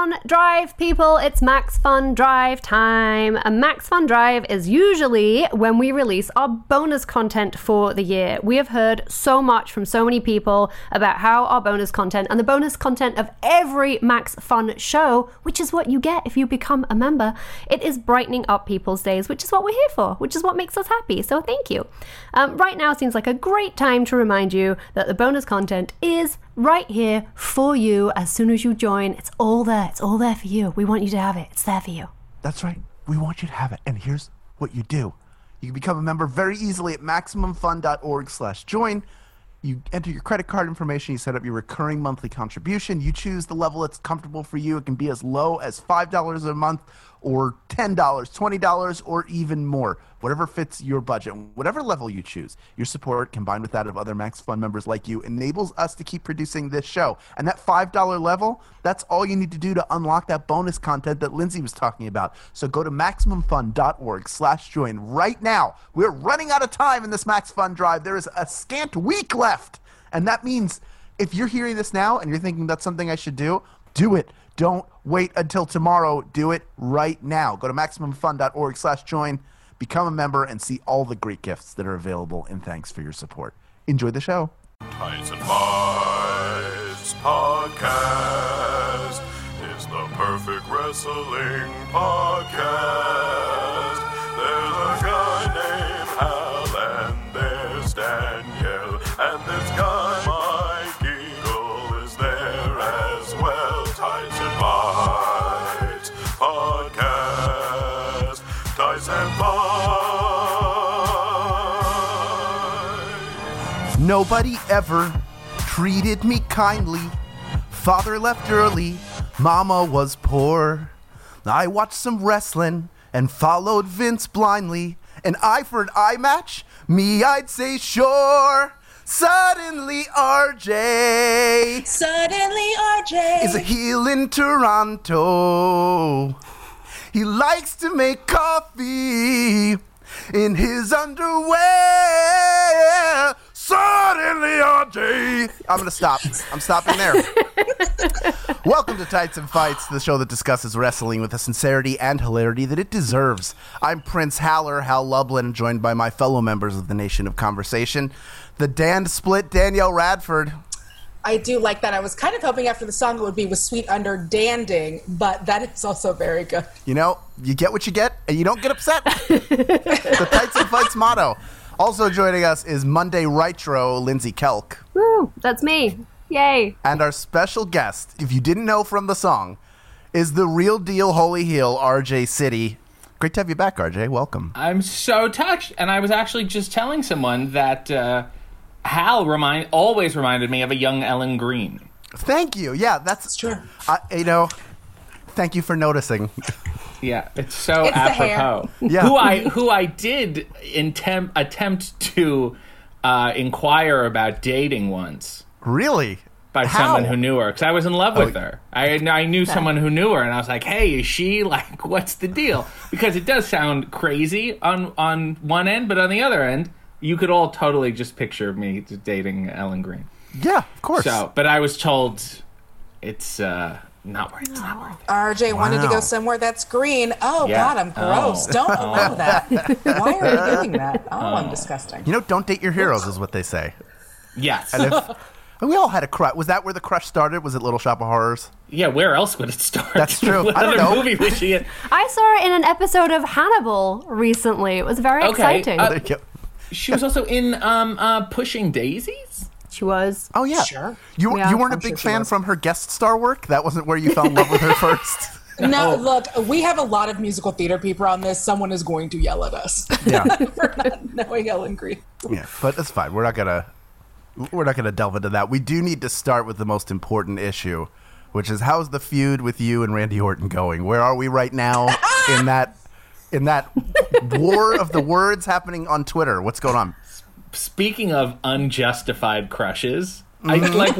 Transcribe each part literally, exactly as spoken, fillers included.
Fun Drive, people. It's Max Fun Drive time. A Max Fun Drive is usually when we release our bonus content for the year. We have heard so much from so many people about how our bonus content and the bonus content of every Max Fun show, which is what you get if you become a member, it is brightening up people's days, which is what we're here for, which is what makes us happy. So thank you. Um, right now seems like a great time to remind you that the bonus content is right here for you as soon as you join. It's all there. It's all there for you. We want you to have it. It's there for you. That's right. We want you to have it. And here's what you do. You can become a member very easily at maximum fun dot org slash join. You enter your credit card information. You set up your recurring monthly contribution. You choose the level that's comfortable for you. It can be as low as five dollars a month or ten dollars, twenty dollars, or even more. Whatever fits your budget, whatever level you choose. Your support, combined with that of other Max Fun members like you, enables us to keep producing this show. And that five dollars level, that's all you need to do to unlock that bonus content that Lindsay was talking about. So go to maximum fun dot org slash join right now. We're running out of time in this Max Fun Drive. There is a scant week left. And that means if you're hearing this now and you're thinking that's something I should do, do it. Don't wait until tomorrow. Do it right now. Go to maximum fun dot org slash join, become a member, and see all the great gifts that are available, and thanks for your support. Enjoy the show. Tights and Fights Podcast is the perfect wrestling podcast. There's a guy named Hal, and there's Danielle, and this guy, Mike Eagle, is there as well. Tights and Fights Podcast. Tights and Fights. Nobody ever treated me kindly. Father left early. Mama was poor. I watched some wrestling and followed Vince blindly. An eye for an eye match? Me, I'd say sure. Suddenly R J Suddenly R J is a heel in Toronto. He likes to make coffee in his underwear. Suddenly R J. I'm going to stop. I'm stopping there. Welcome to Tights and Fights, the show that discusses wrestling with the sincerity and hilarity that it deserves. I'm Prince Haller, Hal Lublin, joined by my fellow members of the Nation of Conversation, the Dan Split, Danielle Radford. I do like that. I was kind of hoping after the song it would be with Sweet Under Danding, but that is also very good. You know, you get what you get, and you don't get upset. The Tights and Fights motto. Also joining us is Monday Ritro, Lindsay Kelk. Woo, that's me. Yay. And our special guest, if you didn't know from the song, is the real deal holy heel, R J City. Great to have you back, R J. Welcome. I'm so touched, and I was actually just telling someone that uh, Hal remind always reminded me of a young Ellen Green. Thank you. Yeah, that's It's true. I, you know, thank you for noticing. Yeah, it's so It's the apropos. Yeah. Who I who I did intem- attempt to uh, inquire about dating once. Really? By How? someone who knew her, because I was in love with Oh. her. I I knew someone who knew her, and I was like, "Hey, is she like? What's the deal?" Because it does sound crazy on on one end, but on the other end, you could all totally just picture me dating Ellen Green. Yeah, of course. So, but I was told it's uh, not worth. It's not worth it. R J wanted to Wow. go somewhere that's green. Oh, Yeah. God, I'm gross. Oh. Don't allow that. Why are you doing that? Oh, I'm disgusting. You know, don't date your heroes is what they say. Yes. And if and we all had a crush. Was that where the crush started? Was it Little Shop of Horrors? Yeah. Where else would it start? That's true. What I don't other know. movie was she in? I saw her in an episode of Hannibal recently. It was very Okay, exciting. uh, There you go. She was also in um, uh, Pushing Daisies. she was. Oh yeah. Sure. You Yeah, you weren't I'm a big sure she fan was. from her guest star work? That wasn't where you fell in love with her first? No, look, we have a lot of musical theater people on this. Someone is going to yell at us Yeah. for not knowing Ellen Green. Yeah, but it's fine. We're not gonna we're not gonna delve into that. We do need to start with the most important issue, which is how's the feud with you and Randy Orton going? Where are we right now in that in that war of the words happening on Twitter? What's going on? Speaking of unjustified crushes, I like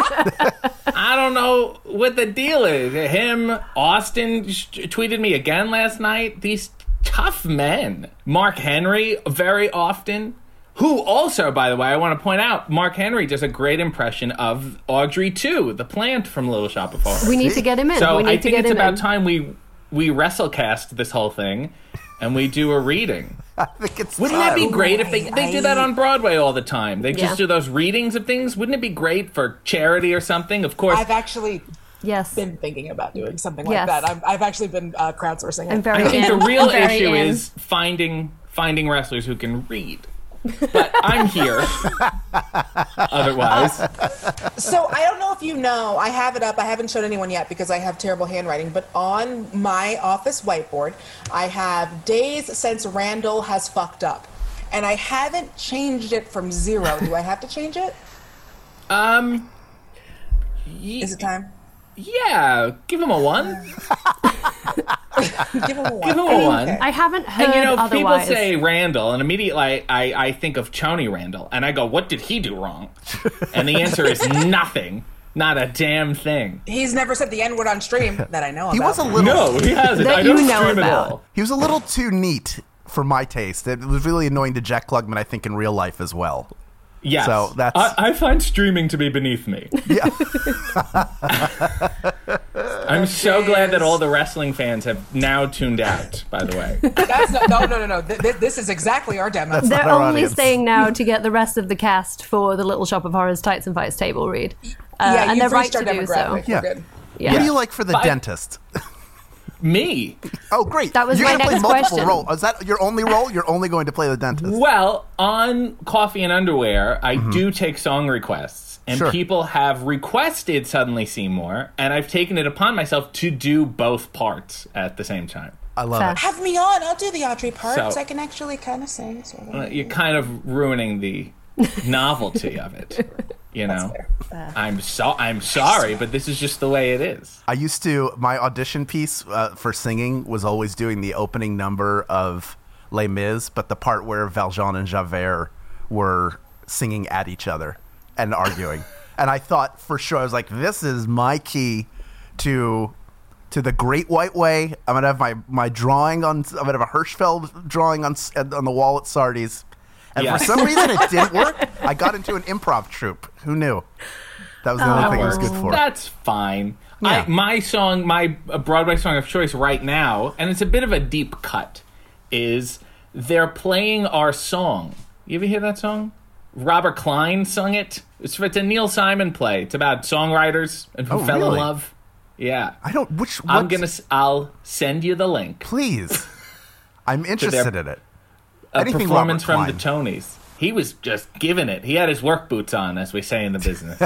what I don't know what the deal is. Him, Austin sh- tweeted me again last night. These tough men, Mark Henry, very often. Who also, by the way, I want to point out, Mark Henry does a great impression of Audrey two, the plant from Little Shop of Horrors. We need to get him in. So we need I to think get it's him about in. time we we WrestleCast this whole thing, and we do a reading. I think it's Wouldn't that be time. great if they they do that on Broadway all the time? They just Yeah. do those readings of things. Wouldn't it be great for charity or something? Of course. I've actually Yes. been thinking about doing something like Yes. that. I've, I've actually been uh, crowdsourcing it. I'm very I think in. the real I'm very issue in. is finding finding wrestlers who can read. But I'm here. Otherwise, So I don't know if you know, I have it up. I haven't shown anyone yet because I have terrible handwriting. But on my office whiteboard, I have days since Randall has fucked up, and I haven't changed it from zero. Do I have to change it? um, y- Is it time? yeah, give him a one. Give him a one. Give him a one. I haven't heard And you know, otherwise. people say Randall, and immediately I, I, I think of Tony Randall, and I go, "What did he do wrong?" And the answer is nothing, not a damn thing. He's never said the N word on stream that I know about. He was a little. No, he hasn't. That I don't you know stream about. at all. He was a little too neat for my taste. It was really annoying to Jack Klugman, I think, in real life as well. Yes, So that's- I, I find streaming to be beneath me. Yeah. I'm so glad that all the wrestling fans have now tuned out. By the way, That's no, no, no, no, no. Th- th- This is exactly our demo. That's They're not our only audience. staying now to get the rest of the cast for the Little Shop of Horrors Tights and Fights table read. Uh, yeah, and you've they're right reached our to do so. demographic. Yeah. We're good. Yeah. What do you like for the But- dentist? me. Oh, great. That was You're my gonna play next multiple question. roles. Is that your only role? You're only going to play the dentist. Well, on Coffee and Underwear, I do take song requests, and Sure. people have requested Suddenly Seymour, and I've taken it upon myself to do both parts at the same time. I love Fair. it. Have me on. I'll do the Audrey parts. So- I can actually kind of sing. Sort of. Uh, You're kind of ruining the novelty of it. You know, I'm so I'm sorry, but this is just the way it is. I used to, my audition piece uh, for singing was always doing the opening number of Les Mis, but the part where Valjean and Javert were singing at each other and arguing. And I thought for sure, I was like, this is my key to to the Great White Way. I'm going to have my, my drawing on, I'm going to have a Hirschfeld drawing on on the wall at Sardi's. And Yeah. for some reason it didn't work. I got into an improv troupe. Who knew? That was the only That thing it was works. good for. That's fine. Yeah. I, my song, my uh, Broadway song of choice right now, and it's a bit of a deep cut, is They're Playing Our Song. You ever hear that song? Robert Klein sung it. It's, it's a Neil Simon play. It's about songwriters and who Oh, fell really? in love. Yeah. I don't, which, I'm what's- gonna. s- I'll send you the link. Please. I'm interested in it. A Anything performance Robert from the Klein. Tonys. He was just giving it. He had his work boots on, as we say in the business.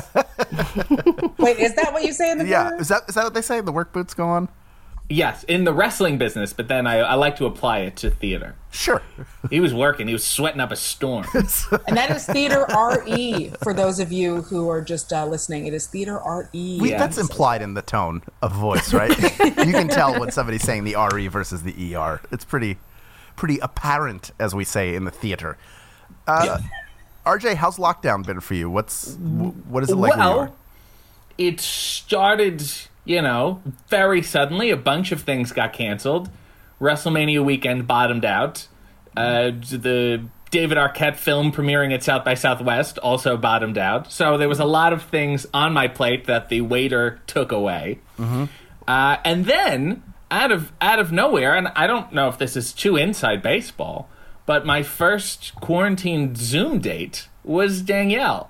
Wait, is that what you say in the Yeah, video? is that is that what they say? The work boots go on? Yes, in the wrestling business, but then I, I like to apply it to theater. Sure. He was working. He was sweating up a storm. And that is Theater R E for those of you who are just uh, listening. It is Theater R E. We, Yeah. That's implied in the tone of voice, right? You can tell when somebody's saying the R E versus the E R. It's pretty pretty apparent, as we say in the theater. Uh, R J, how's lockdown been for you? What's wh- what is it like where you are? Well, it started, you know, very suddenly. A bunch of things got canceled. WrestleMania weekend bottomed out. Uh, the David Arquette film premiering at South by Southwest also bottomed out. So there was a lot of things on my plate that the waiter took away. Mm-hmm. Uh, and then, out of out of nowhere, and I don't know if this is too inside baseball, but my first quarantine Zoom date was Danielle.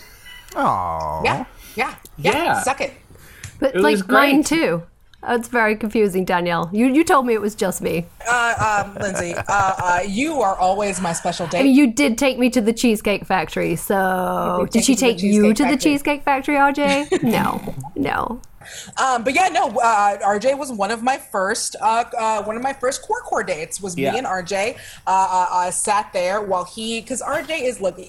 Aww. Yeah, yeah, yeah, Yeah. Suck it. But It like was great. mine too. It's very confusing, Danielle. You you told me it was just me. Uh, um, Lindsay, uh, uh, you are always my special date. I mean, you did take me to the Cheesecake Factory, so did did she take take me to the you Cheesecake to the Factory. Cheesecake Factory, R J? No, no. Um, but yeah, no. Uh, R J was one of my first, uh, uh, one of my first core core dates. Was Yeah. me and R J uh, uh, uh, sat there while he, because R J is looking.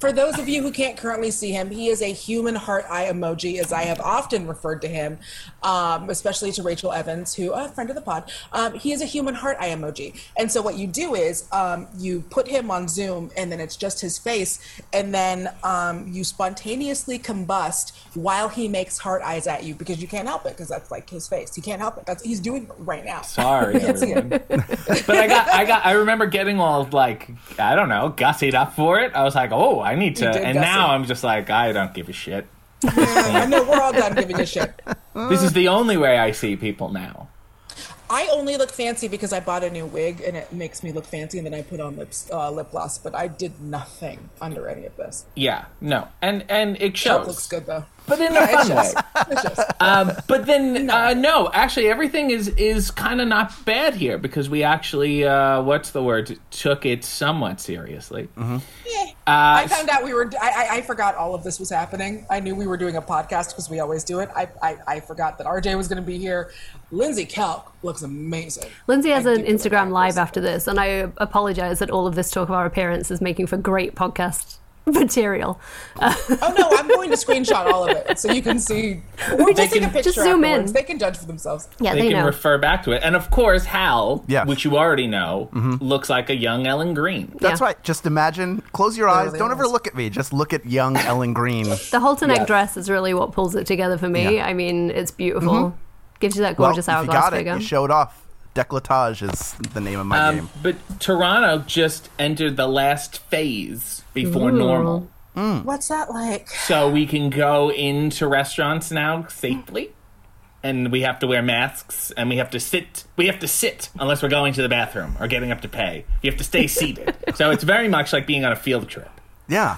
For those of you who can't currently see him, he is a human heart eye emoji, as I have often referred to him, um, especially to Rachel Evans, who, a friend of the pod. Um, he is a human heart eye emoji. And so what you do is um, you put him on Zoom, and then it's just his face, and then um, you spontaneously combust while he makes heart eyes at you, because you can't help it, because that's like his face. He can't help it. That's he's doing it right now. Sorry, everyone. But I got, I got, I remember getting all like, I don't know, gussied up for it. I was like, oh, I need to, and now I'm just like, I don't give a shit. Yeah, I know, we're all done giving a shit. This is the only way I see people now. I only look fancy because I bought a new wig and it makes me look fancy, and then I put on lips, uh, lip gloss, but I did nothing under any of this. Yeah, no, and and it Shelf shows. looks good though. But in Yeah, a fun it way. shows. It shows. Um, but then, uh, no, actually, everything is, is kind of not bad here because we actually, uh, what's the word, took it somewhat seriously. Mm-hmm. Yeah. Uh, I found out we were. I, I I forgot all of this was happening. I knew we were doing a podcast because we always do it. I I, I forgot that R J was going to be here. Lindsay Kelk looks amazing. Lindsay has I an do feel Instagram like live that. after this, and I apologize that all of this talk of our appearance is making for great podcast material. Uh, Oh no, I'm going to screenshot all of it so you can see. Or just take can- a picture just zoom afterwards. in. They can judge for themselves. yeah, they, they can know. refer back to it. And of course, Hal, Yes. which you already know, looks like a young Ellen Green. That's Yeah. right. Just imagine, close your eyes. Literally Don't ever almost. look at me. Just look at young Ellen Green. The halter neck Yeah. dress is really what pulls it together for me. Yeah. I mean, it's beautiful. Gives you that Well, gorgeous if you hourglass got it, figure. you showed off. Decolletage is the name of my Um, game. but Toronto just entered the last phase before Ooh. normal. What's that like? So we can go into restaurants now safely. And we have to wear masks, and we have to sit. We have to sit unless we're going to the bathroom or getting up to pay. You have to stay seated. So it's very much like being on a field trip. Yeah.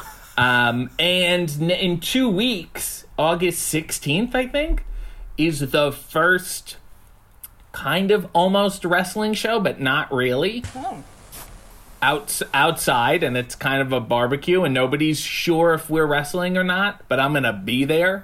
Um, and n- in two weeks, August sixteenth, I think, is the first kind of almost wrestling show, but not really. Oh. Outs- outside, and it's kind of a barbecue, and nobody's sure if we're wrestling or not, but I'm going to be there.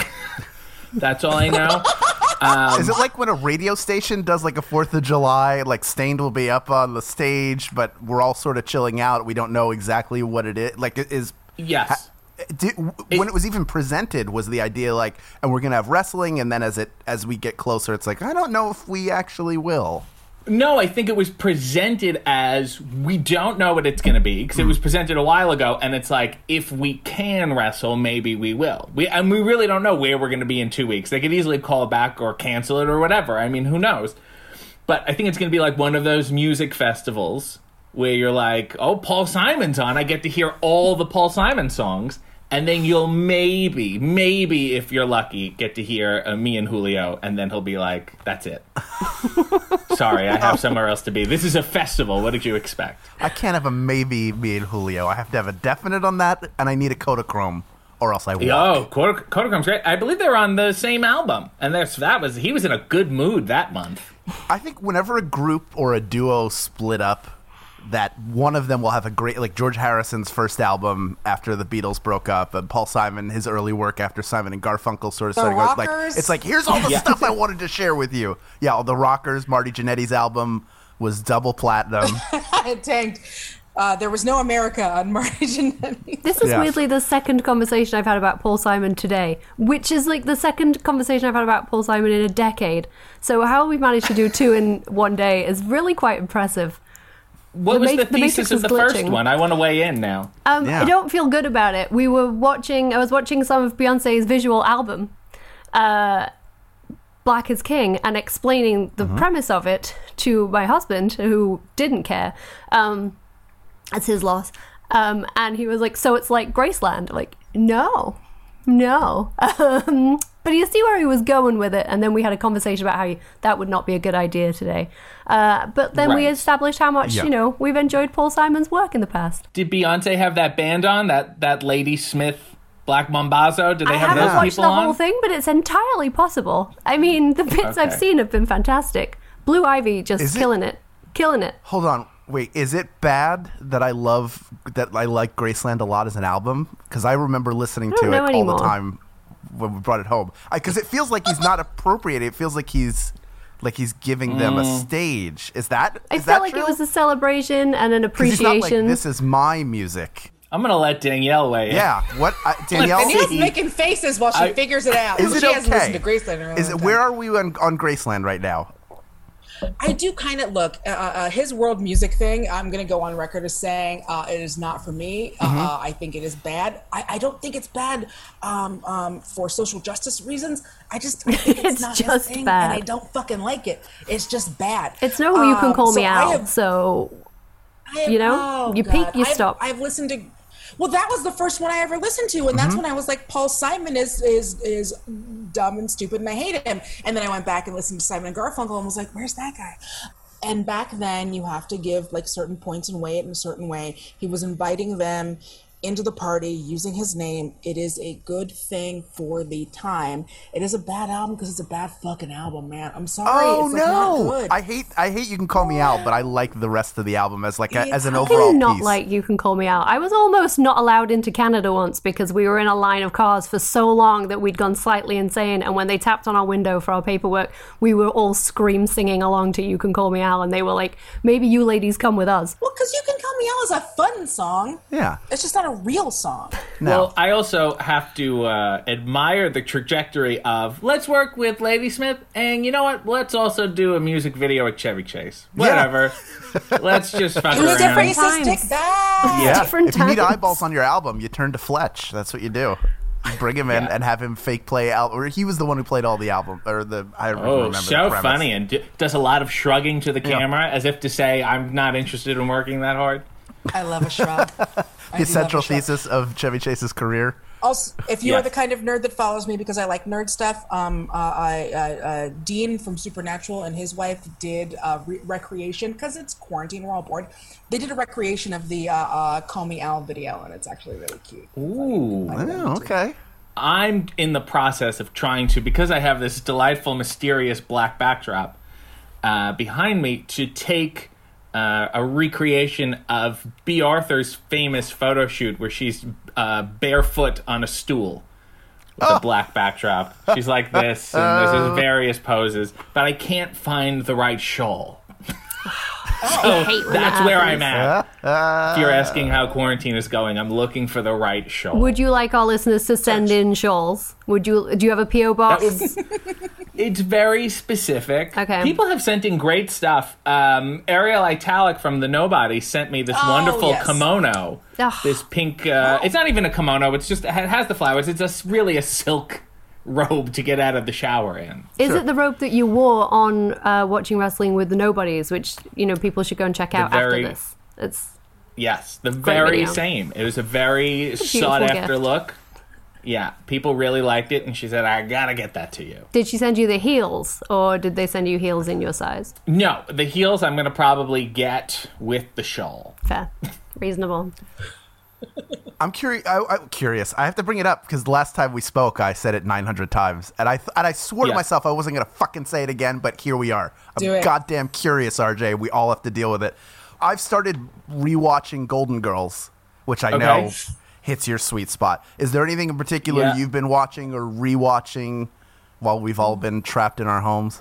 That's all I know. Um, Is it like when a radio station does like a Fourth of July? Like Stained will be up on the stage, but we're all sort of chilling out. We don't know exactly what it is. Like, it is yes. did, when it was even presented, was the idea like, and we're gonna have wrestling, and then as it as we get closer, it's like I don't know if we actually will. No, I think it was presented as we don't know what it's going to be because it was presented a while ago, and it's like if we can wrestle, maybe we will. We and we really don't know where we're going to be in two weeks. They could easily call it back or cancel it or whatever. I mean, who knows? But I think it's going to be like one of those music festivals where you're like, "Oh, Paul Simon's on. I get to hear all the Paul Simon songs." And then you'll maybe, maybe if you're lucky, get to hear uh, me and Julio, and then he'll be like, "That's it. Sorry, I have somewhere else to be. This is a festival. What did you expect?" I can't have a maybe me and Julio. I have to have a definite on that, and I need a Kodachrome, or else I won't. Oh, Kodach- Kodachrome's great. I believe they were on the same album, and there's that was he was in a good mood that month. I think whenever a group or a duo split up, that one of them will have a great, like George Harrison's first album after the Beatles broke up, and Paul Simon, his early work after Simon and Garfunkel sort of The started going, like, Rockers? it's like, here's all the Yeah. stuff I wanted to share with you. Yeah, all the Rockers, Marty Jannetty's album was double platinum. It tanked. Uh, there was no America on Marty Jannetty. This is Yeah. weirdly the second conversation I've had about Paul Simon today, which is like the second conversation I've had about Paul Simon in a decade. So how we managed to do two in one day is really quite impressive. What The was ma- the the thesis Matrix of the was first glitching. one? I want to weigh in now. Um, Yeah. I don't feel good about it. We were watching, I was watching some of Beyonce's visual album, uh, Black is King, and explaining the premise of it to my husband, who didn't care. Um, that's his loss. Um, and he was like, so it's like Graceland. Like, no, no. Um, but you see where he was going with it. And then we had a conversation about how he, that would not be a good idea today. Uh, but then we Right. established how much, Yeah. you know, we've enjoyed Paul Simon's work in the past. Did Beyonce have that band on? That that Lady Smith Black Mambazo? Did they I have haven't those watched people the on? whole thing, but it's entirely possible. I mean, the bits I've Okay. seen have been fantastic. Blue Ivy just Is it- killing it. Killing it. Hold on. Wait, is it bad that I love, that I like Graceland a lot as an album? Because I remember listening I don't to it know all anymore. the time when we brought it home. Because it feels like he's not appropriating. It feels like he's like he's giving them a stage. Is that I is felt that like true? it was a celebration and an 'Cause he's not appreciation. like, this is my music. I'm gonna let Danielle weigh in. Yeah, what uh, Danielle? Danielle's making faces while she I- figures it out. Is it she hasn't okay? listened to Graceland in a Is long it time. where are we on, on Graceland right now? I do kind of look uh, uh, his world music thing. I'm going to go on record as saying uh, it is not for me. Mm-hmm. Uh, I think it is bad. I, I don't think it's bad um, um, for social justice reasons. I just I think it's, It's not just his thing, bad. and I don't fucking like it. It's just bad. It's no You Can Um, Call so Me I Out, have- so I have- you know, oh, you God. peak, you I've- stop. I've listened to. Well, that was the first one I ever listened to, and that's Mm-hmm. when I was like, Paul Simon is is is dumb and stupid, and I hate him. And then I went back and listened to Simon and Garfunkel, and was like, where's that guy? And back then, you have to give like certain points and weigh it in a certain way. He was inviting them into the party using his name. It is a good thing for the time. It is a bad album because it's a bad fucking album, man. I'm sorry. Oh it's like, not no! good. I hate I hate You Can Call Me Out, but I like the rest of the album as like a, as an How How can overall you not piece. like You Can Call Me Out? I was almost not allowed into Canada once because we were in a line of cars for so long that we'd gone slightly insane. And when they tapped on our window for our paperwork, we were all scream singing along to You Can Call Me Out. And they were like, maybe you ladies come with us. Well, because You Can Call Me Out is a fun song. Yeah. It's just not a real song. No. Well, I also have to uh, admire the trajectory of let's work with Ladysmith, and you know what? Let's also do a music video with Chevy Chase. Whatever. Let's just fuck It was around. different times. stick that. yeah. different If you need times. eyeballs on your album, you turn to Fletch. That's what you do. You bring him in Yeah. and have him fake play out. Or he was the one who played all the album or the. I don't Oh, remember. so the premise. funny, and d- does a lot of shrugging to the Yeah. camera as if to say, I'm not interested in working that hard. I love a shrug. I do love The a central shrug. thesis of Chevy Chase's career. Also, if you Yeah. are the kind of nerd that follows me because I like nerd stuff, um, uh, I, uh, uh, Dean from Supernatural and his wife did uh, re- recreation because it's quarantine, we're all bored. They did a recreation of the uh, uh, Call Me Al video, and it's actually really cute. Ooh. Oh, okay. I'm in the process of trying to, because I have this delightful, mysterious black backdrop uh, behind me, to take uh, a recreation of B. Arthur's famous photo shoot where she's uh, barefoot on a stool with a black backdrop. She's like this, and there's Oh. these various poses, but I can't find the right shawl. I So hate when that's that where happens. I'm at. If you're asking how quarantine is going, I'm looking for the right shawl. Would you like our listeners to send in shawls? Would you? Do you have a P O box? It's very specific. Okay. People have sent in great stuff. Um, Ariel Italic from The Nobody sent me this Oh, wonderful yes. kimono. Ugh. This pink. Uh, It's not even a kimono. It's just it has the flowers. It's just really a silk robe to get out of the shower in. Is it the robe that you wore on uh, watching wrestling with the Nobodies, which you know people should go and check out very- after this? It's Yes, the very video. same. It was a very beautiful sought after gift. look. Yeah, people really liked it, and she said, "I gotta get that to you." Did she send you the heels, or did they send you heels in your size? No, the heels I'm gonna probably get with the shawl. Fair, reasonable. I'm curious. I, I'm curious. I have to bring it up because the last time we spoke, I said it nine hundred times, and I th- and I swore to Yeah. myself I wasn't gonna fucking say it again. But here we are. I'm Do it. goddamn curious, R J. We all have to deal with it. I've started rewatching Golden Girls, which I Okay. know hits your sweet spot. Is there anything in particular Yeah. you've been watching or rewatching while we've all been trapped in our homes?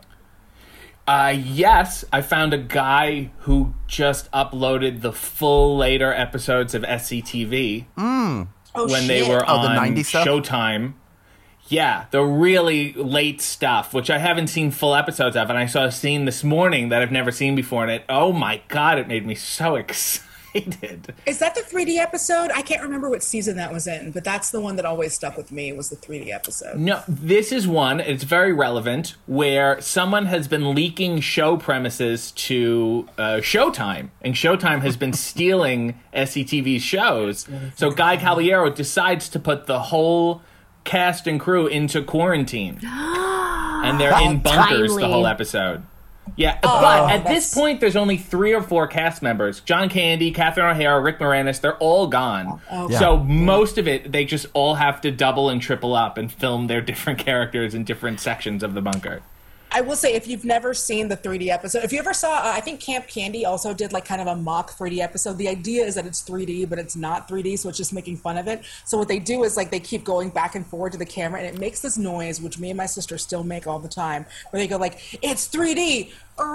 Uh, yes, I found a guy who just uploaded the full later episodes of S C T V Oh, when they shit. were Oh, the on nineties stuff? Showtime. Yeah, the really late stuff, which I haven't seen full episodes of, and I saw a scene this morning that I've never seen before, and it, oh my god, it made me so excited. Is that the three D episode? I can't remember what season that was in, but that's the one that always stuck with me, was the three D episode. No, this is one, it's very relevant, where someone has been leaking show premises to uh, Showtime, and Showtime has been stealing S C T V's shows. So Guy Caballero decides to put the whole cast and crew into quarantine. And they're in bunkers Timely. the whole episode. Yeah, Oh, but at this that's- point, there's only three or four cast members. John Candy, Catherine O'Hara, Rick Moranis, they're all gone. okay. So most of it, they just all have to double and triple up and film their different characters in different sections of the bunker. I will say, if you've never seen the three D episode, if you ever saw, uh, I think Camp Candy also did like kind of a mock three D episode. The idea is that it's three D, but it's not three D, so it's just making fun of it. So what they do is like they keep going back and forward to the camera, and it makes this noise, which me and my sister still make all the time, where they go like, it's three D,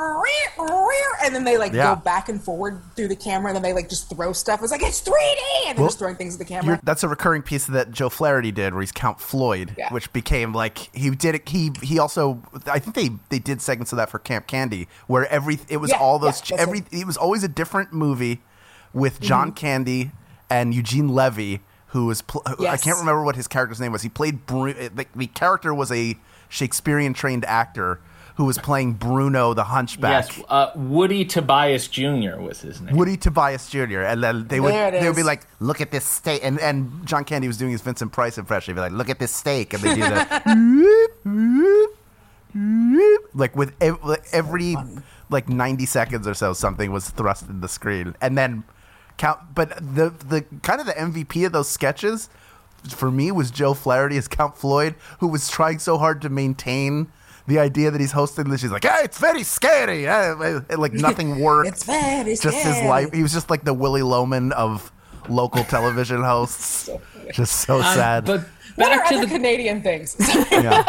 and then they like Yeah. go back and forward through the camera, and then they like just throw stuff. It's like, it's three D, and they're Well, just throwing things at the camera. You're, that's a recurring piece that Joe Flaherty did, where he's Count Floyd, Yeah. which became like he did it. He he also, I think they they did segments of that for Camp Candy, where every it was Yeah, all those yeah, that's every it was always a different movie with John Mm-hmm. Candy and Eugene Levy, who was pl- who- I Yes. can't remember what his character's name was. He played Bru- the, the character was a Shakespearean trained actor who was playing Bruno the Hunchback. Yes, uh, Woody Tobias Junior was his name. Woody Tobias Junior And then they would There it they would be is. like, look at this steak, and and John Candy was doing his Vincent Price impression. He'd be like, look at this steak, and they do the like with ev- like every like ninety seconds or so, something was thrust in the screen, and then count. But the the kind of the M V P of those sketches for me was Joe Flaherty as Count Floyd, who was trying so hard to maintain the idea that he's hosting this. He's like, hey, it's very scary. Uh, like nothing worked. It's very Just his scary. life. He was just like the Willy Loman of local television hosts. Just so sad. But What are back to other the Canadian things? Yeah.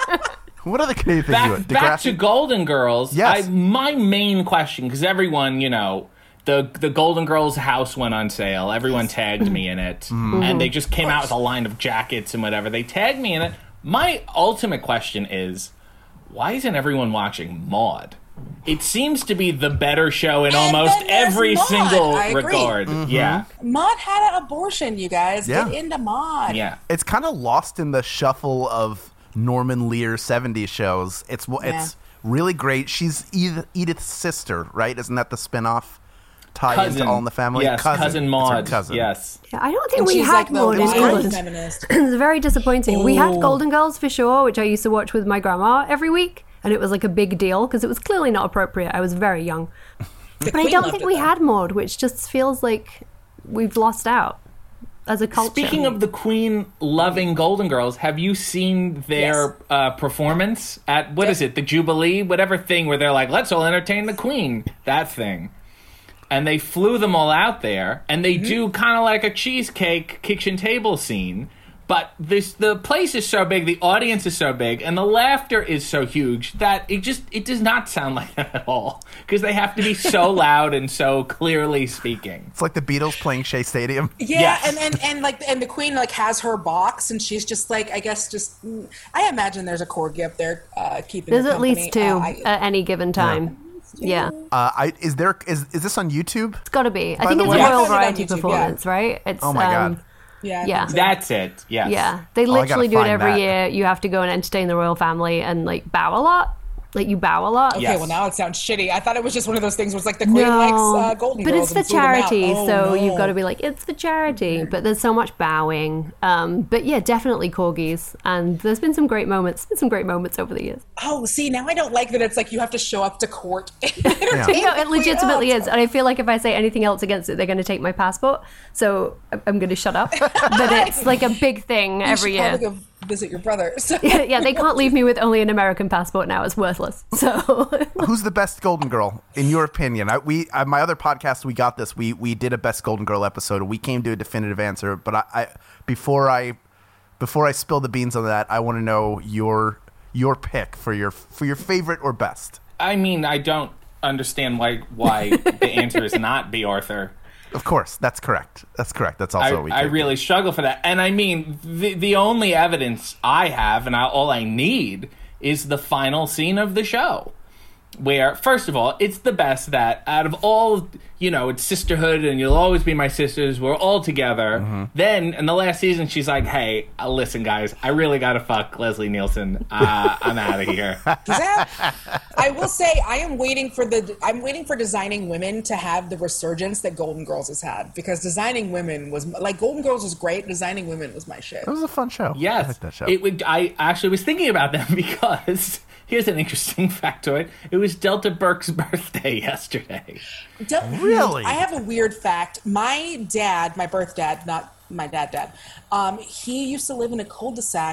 What other Canadian things you back, back to Golden Girls. Yes. I, my main question, because everyone, you know, the the Golden Girls house went on sale. Everyone tagged me in it, Mm-hmm. and they just came out with a line of jackets and whatever. They tagged me in it. My ultimate question is, why isn't everyone watching Maude? It seems to be the better show in And almost then there's every Maude. single I agree. regard. Mm-hmm. Yeah, Maude had an abortion, you guys. Yeah. Get into Maude. yeah. It's kind of lost in the shuffle of Norman Lear seventies shows. It's it's really great. She's Edith, Edith's sister, right? Isn't that the spinoff tie Cousin. into All in the Family? Yes, cousin, It's her Maud. cousin. Yes. Yeah, I don't think And we she's had like the Maude in wild England. feminist. It's very disappointing. We had Ooh. Golden Girls for sure, which I used to watch with my grandma every week, and it was like a big deal because it was clearly not appropriate. I was very young. The But I Queen don't loved think it, we though. had Maude, which just feels like we've lost out as a culture. Speaking of the Queen loving Golden Girls, have you seen their Yes. uh, performance at, what is it, the Jubilee? Whatever thing where they're like, let's all entertain the Queen. That thing. And they flew them all out there, and they do kind of like a cheesecake kitchen table scene. But this the place is so big, the audience is so big, and the laughter is so huge that it just it does not sound like that at all. Because they have to be so loud and so clearly speaking. It's like the Beatles playing Shea Stadium. Yeah, Yes. and, and and like and the Queen like has her box, and she's just like, I guess just I imagine there's a corgi up there uh, keeping. There's her at least two company. Uh, I- at any given time. Yeah, Uh, I is there is is this on YouTube? it's got to be. I By think the it's way- a Yeah, I Royal found it on Variety YouTube, yeah. performance, right? It's, Oh my um, god. yeah, I yeah. think so. That's it, yes. Yeah, they Oh, I gotta literally do it find every that. year. You have to go and entertain the royal family and like bow a lot. Like you bow a lot. Okay, Yes. well now it sounds shitty. I thought it was just one of those things where it's like the Queen likes uh, Golden but Girls it's for and flew them out. charity, Oh, so no. you've got to be like, it's for charity. But there's so much bowing. Um, but yeah, definitely corgis, and there's been some great moments. Been some great moments over the years. Oh, see, now I don't like that. It's like you have to show up to court. No, it legitimately is, and I feel like if I say anything else against it, they're going to take my passport. So I- I'm going to shut up. But it's like a big thing every you should year. probably go visit your brother. So. Yeah, they can't leave me with only an American passport now. It's worthless. So Who's the best Golden Girl in your opinion? I, we uh, my other podcast, we got this. We we did a best Golden Girl episode. And we came to a definitive answer. But I, I before I before I spill the beans on that, I want to know your your pick for your for your favorite or best. I mean, I don't understand why why the answer is not B. Arthur. Of course, that's correct. That's correct. That's also I, what we. I picked. really struggle for that. And I mean, the the only evidence I have, and I, all I need, is the final scene of the show. Where, first of all, it's the best that out of all, you know, it's sisterhood and you'll always be my sisters, we're all together. Mm-hmm. Then, in the last season, she's like, hey, uh, listen, guys, I really gotta fuck Leslie Nielsen. Uh, I'm out of here. Does that, I will say I am waiting for the I'm waiting for Designing Women to have the resurgence that Golden Girls has had, because Designing Women was like Golden Girls was great. Designing Women was my shit. It was a fun show. I Yes, like that show. it would. I actually was thinking about them because here's an interesting factoid. It was Delta Burke's birthday yesterday. Don't- Really? I have a weird fact. My dad, my birth dad, not my dad dad, um, he used to live in a cul-de-sac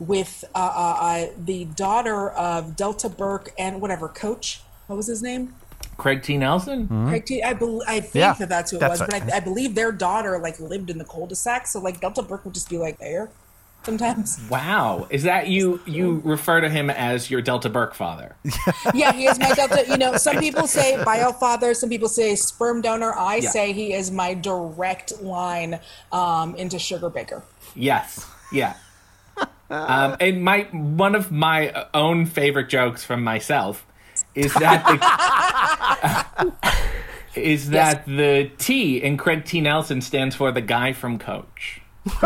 with uh, uh, uh, the daughter of Delta Burke and whatever coach. What was his name? Craig T. Nelson? Mm-hmm. Craig T. I, be- I think Yeah, that that's who it that's was, right. but I, I believe their daughter like lived in the cul-de-sac, so like Delta Burke would just be like there sometimes. Wow. Is that you you refer to him as your Delta Burke father? Yeah, he is my Delta. You know, some people say bio father, some people say sperm donor. I Yeah. say he is my direct line um, into Sugar Baker. Yes. Yeah. Um, and my one of my own favorite jokes from myself is that the, is that the T in Craig T. Nelson stands for the guy from Coach.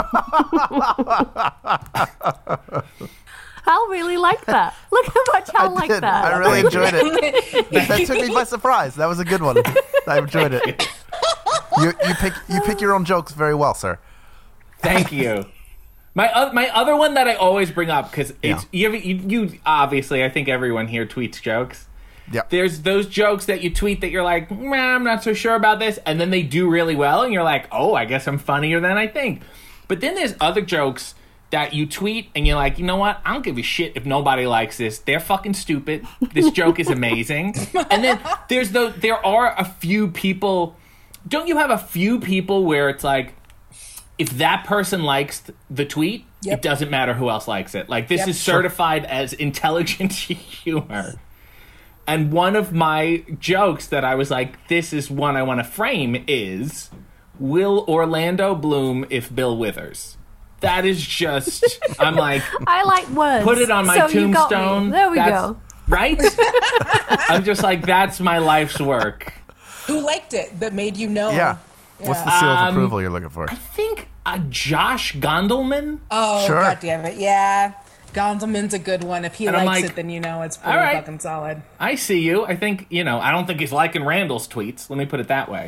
I'll really like that. Look how much I'll like did. that. I really enjoyed it. That took me by surprise. That was a good one. I enjoyed it. You you pick you pick your own jokes very well, sir. Thank you. My uh, my other one that I always bring up because it's you, you you obviously I think everyone here tweets jokes. Yep. There's those jokes that you tweet that you're like, "Meh, I'm not so sure about this," and then they do really well, and you're like, "Oh, I guess I'm funnier than I think." But then there's other jokes that you tweet, and you're like, "You know what? I don't give a shit if nobody likes this. They're fucking stupid. This joke is amazing." And then there's the there are a few people. Don't you have a few people where it's like, if that person likes the tweet, Yep. it doesn't matter who else likes it. Like, this Yep. is certified as intelligent humor. And one of my jokes that I was like, this is one I want to frame is, will Orlando bloom if Bill withers? That is just, I'm like, I like words. put it on my so you got me. tombstone. There we That's- go. Right? I'm just like, that's my life's work. Who liked it that made you know? Yeah. What's the seal of Um, approval you're looking for? I think uh, Josh Gondelman. Oh, Sure. God damn it. Yeah. Gondelman's a good one. If he And I'm likes like, it, then you know it's pretty all right. fucking solid. I see you. I think, you know, I don't think he's liking Randall's tweets. Let me put it that way.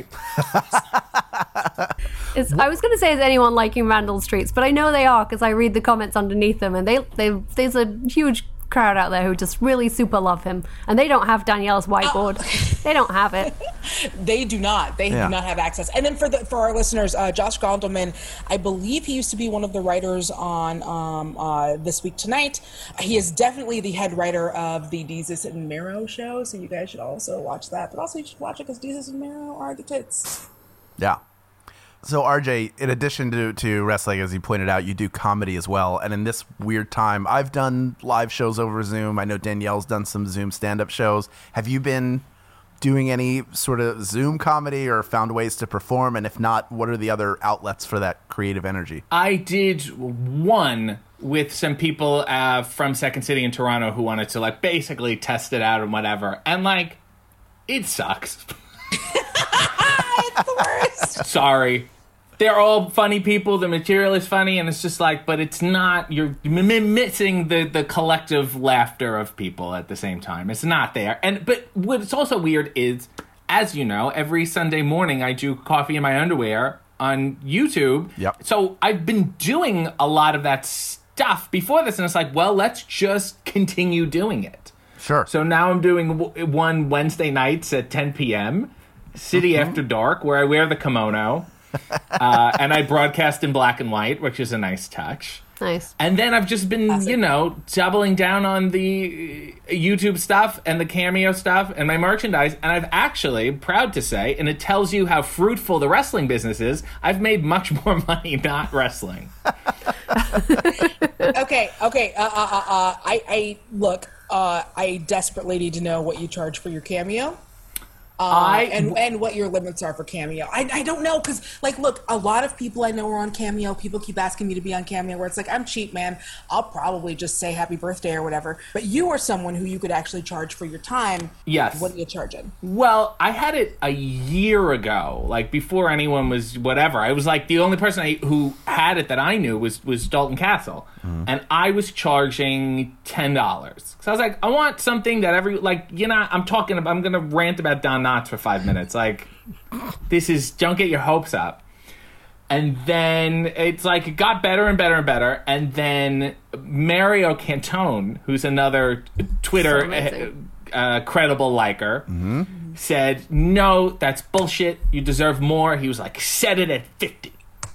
Is, I was going to say, is anyone liking Randall Streets? But I know they are because I read the comments underneath them, and they, they there's a huge crowd out there who just really super love him, and they don't have Danielle's whiteboard. They don't have it. They do not. They Yeah. do not have access. And then for the for our listeners, uh, Josh Gondelman, I believe he used to be one of the writers on um, uh, This Week Tonight. He is definitely the head writer of the Deezus and Mero show, so you guys should also watch that. But also you should watch it because Deezus and Mero are the tits. Yeah. So R J, in addition to, to wrestling, as you pointed out, you do comedy as well. And in this weird time, I've done live shows over Zoom. I know Danielle's done some Zoom stand-up shows. Have you been doing any sort of Zoom comedy or found ways to perform? And if not, what are the other outlets for that creative energy? I did one with some people uh, from Second City in Toronto who wanted to, like, basically test it out and whatever. And, like, it sucks. It's the worst. Sorry. They're all funny people. The material is funny, and it's just like, but it's not. You're m- m- missing the, the collective laughter of people at the same time. It's not there. And but what's also weird is, as you know, every Sunday morning I do Coffee in My Underwear on YouTube. Yep. So I've been doing a lot of that stuff before this, and it's like, well, let's just continue doing it. Sure. So now I'm doing w- one Wednesday nights at ten p.m. City Mm-hmm. After Dark, where I wear the kimono. uh, and I broadcast in black and white, which is a nice touch. Nice. And then I've just been, Classic. you know, doubling down on the YouTube stuff and the Cameo stuff and my merchandise. And I've actually, proud to say, and it tells you how fruitful the wrestling business is, I've made much more money not wrestling. Okay, okay. Uh, uh, uh, uh, I, I look. Uh, I desperately need to know what you charge for your Cameo. Uh, I and and what your limits are for Cameo. I, I don't know, because, like, look, a lot of people I know are on Cameo. People keep asking me to be on Cameo, where it's like, I'm cheap, man. I'll probably just say happy birthday or whatever. But you are someone who you could actually charge for your time. Yes. What are you charging? Well, I had it a year ago, like before anyone was whatever. I was like the only person I, who had it that I knew was was Dalton Castle, and I was charging ten dollars. So I was like, I want something that every like you know I'm talking about. I'm gonna rant about Don Knotts for five minutes. Like this is don't get your hopes up. And then it's like it got better and better and better. And then Mario Cantone, who's another Twitter So amazing. uh, credible liker, said, no, that's bullshit. You deserve more. He was like, set it at fifty.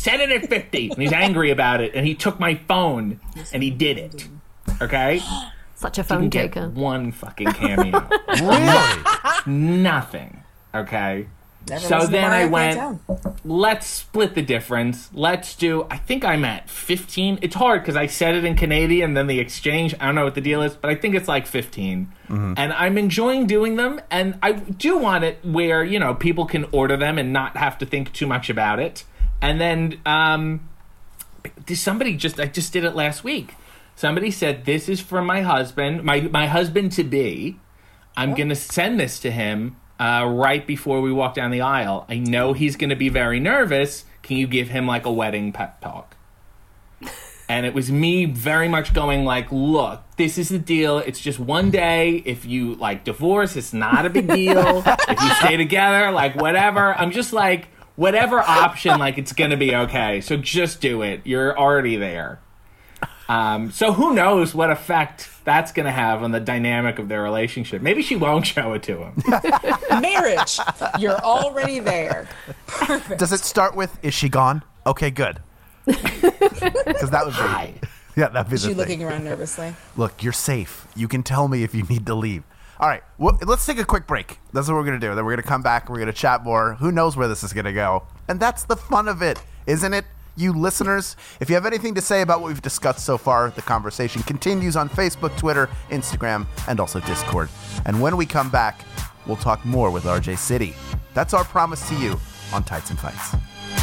set it at fifty. And he's angry about it. And he took my phone and he did it. Okay? Such a phone Didn't get taker. one fucking cameo. Really? Nothing. Okay? Never So listened to then I Mariah went, Carey. let's split the difference. Let's do, I think I'm at fifteen. It's hard because I said it in Canadian, then the exchange. I don't know what the deal is, but I think it's like fifteen. Mm-hmm. And I'm enjoying doing them. And I do want it where, you know, people can order them and not have to think too much about it. And then um, somebody just, I just did it last week. Somebody said, this is for my husband, my, my husband to be. I'm oh. going to send this to him. Uh, right before we walk down the aisle. I know he's going to be very nervous. Can you give him like a wedding pep talk? And it was me very much going like, look, this is the deal. It's just one day. If you like divorce, it's not a big deal. If you stay together, like whatever. I'm just like, whatever option, like it's going to be okay. So just do it. You're already there. Um, so who knows what effect that's going to have on the dynamic of their relationship. Maybe she won't show it to him. Marriage. You're already there. Perfect. Does it start with, is she gone? Okay, good. Because that would be... Hi. Yeah, that'd be Is the she thing. looking around nervously? Look, you're safe. You can tell me if you need to leave. All right, well, let's take a quick break. That's what we're going to do. Then we're going to come back and we're going to chat more. Who knows where this is going to go? And that's the fun of it, isn't it? You listeners, if you have anything to say about what we've discussed so far, the conversation continues on Facebook, Twitter, Instagram, and also Discord. And when we come back, we'll talk more with R J City. That's our promise to you on Tights and Fights.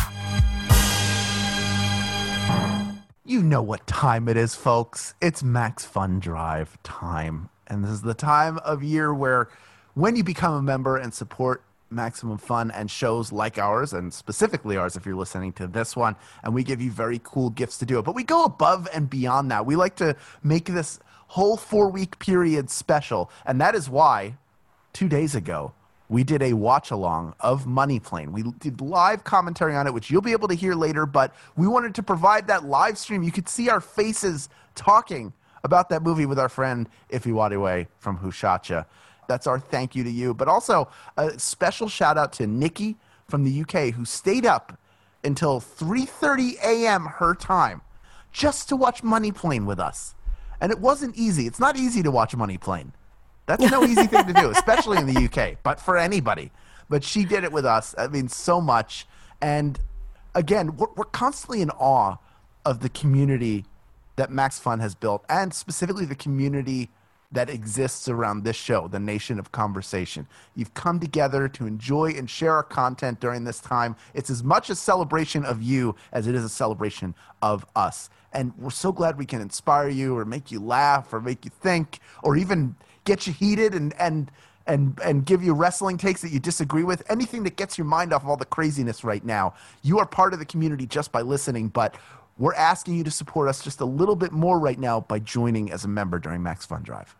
You know what time it is, folks. It's Max Fun Drive time. And this is the time of year where when you become a member and support Maximum Fun and shows like ours, and specifically ours if you're listening to this one, and we give you very cool gifts to do it. But we go above and beyond that. We like to make this whole four-week period special, and that is why two days ago we did a watch-along of Money Plane. We did live commentary on it, which you'll be able to hear later, but we wanted to provide that live stream. You could see our faces talking about that movie with our friend Ife Wadiwe from Who Shot Ya. That's our thank you to you. But also a special shout out to Nikki from the U K who stayed up until three thirty a.m. her time just to watch Money Plane with us. And it wasn't easy. It's not easy to watch Money Plane. That's no easy thing to do, especially in the U K, but for anybody. But she did it with us. I mean, so much. And again, we're, we're constantly in awe of the community that Max Fun has built, and specifically the community that exists around this show, the Nation of Conversation. You've come together to enjoy and share our content during this time. It's as much a celebration of you as it is a celebration of us. And we're so glad we can inspire you or make you laugh or make you think or even get you heated and and and and give you wrestling takes that you disagree with. Anything that gets your mind off of all the craziness right now. You are part of the community just by listening, but we're asking you to support us just a little bit more right now by joining as a member during Max Fun Drive.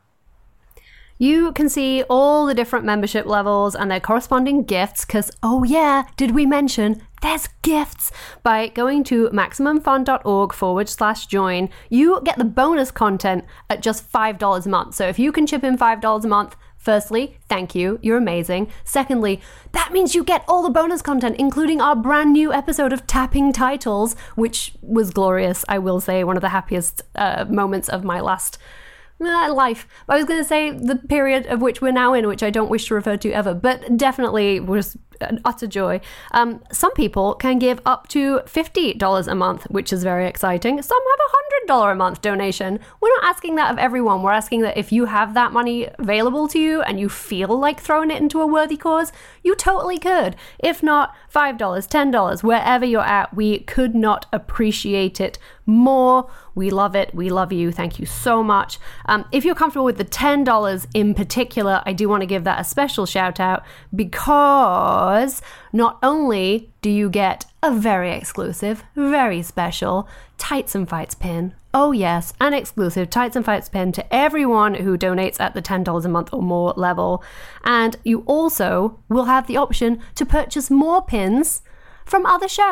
You can see all the different membership levels and their corresponding gifts because, oh yeah, did we mention there's gifts? By going to MaximumFun.org forward slash join, you get the bonus content at just five dollars a month. So if you can chip in five dollars a month, firstly, thank you, you're amazing. Secondly, that means you get all the bonus content, including our brand new episode of Tapping Titles, which was glorious, I will say, one of the happiest uh, moments of my last life. I was going to say the period of which we're now in, which I don't wish to refer to ever, but definitely was an utter joy. Um, some people can give up to fifty dollars a month, which is very exciting. Some have a one hundred dollars a month donation. We're not asking that of everyone. We're asking that if you have that money available to you and you feel like throwing it into a worthy cause, you totally could. If not, five dollars, ten dollars, wherever you're at, we could not appreciate it more. We love it. We love you. Thank you so much. Um, if you're comfortable with the ten dollars in particular, I do want to give that a special shout out because not only do you get a very exclusive, very special Tights and Fights pin, oh yes, an exclusive Tights and Fights pin to everyone who donates at the ten dollars a month or more level, and you also will have the option to purchase more pins from other shows.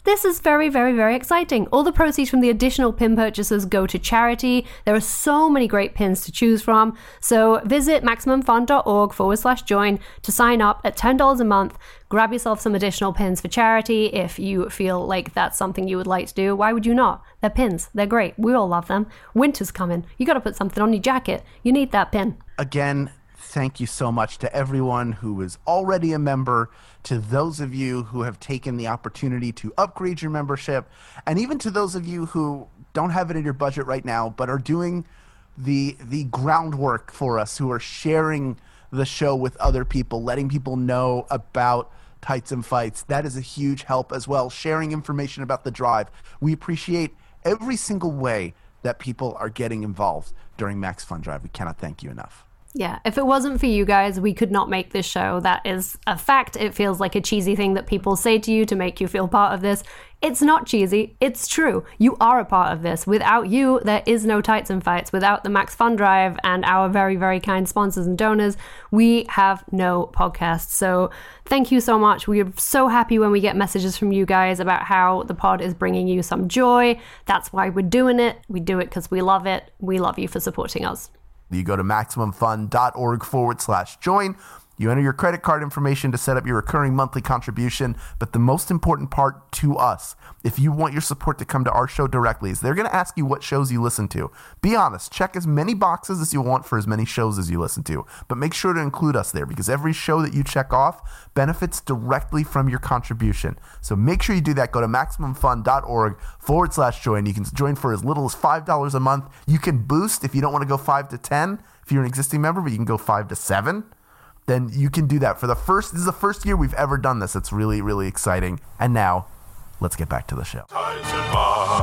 This is very, very, very exciting. All the proceeds from the additional pin purchases go to charity. There are so many great pins to choose from. So visit MaximumFun.org forward slash join to sign up at ten dollars a month. Grab yourself some additional pins for charity if you feel like that's something you would like to do. Why would you not? They're pins. They're great. We all love them. Winter's coming. You got to put something on your jacket. You need that pin. Again, thank you so much to everyone who is already a member, to those of you who have taken the opportunity to upgrade your membership, and even to those of you who don't have it in your budget right now but are doing the the groundwork for us, who are sharing the show with other people, letting people know about Tights and Fights. That is a huge help as well. Sharing information about the drive. We appreciate every single way that people are getting involved during Max Fun Drive. We cannot thank you enough. Yeah, if it wasn't for you guys, we could not make this show. That is a fact. It feels like a cheesy thing that people say to you to make you feel part of this. It's not cheesy. It's true. You are a part of this. Without you, there is no Tights and Fights. Without the Max Fun Drive and our very, very kind sponsors and donors, we have no podcast. So thank you so much. We are so happy when we get messages from you guys about how the pod is bringing you some joy. That's why we're doing it. We do it because we love it. We love you for supporting us. You go to MaximumFun.org forward slash join. You enter your credit card information to set up your recurring monthly contribution. But the most important part to us, if you want your support to come to our show directly, is they're going to ask you what shows you listen to. Be honest. Check as many boxes as you want for as many shows as you listen to. But make sure to include us there, because every show that you check off benefits directly from your contribution. So make sure you do that. Go to MaximumFun.org forward slash join. You can join for as little as five dollars a month. You can boost if you don't want to go five to ten if you're an existing member, but you can go five to seven. Then you can do that for the first, this is the first year we've ever done this. It's really, really exciting. And now, let's get back to the show. Tights and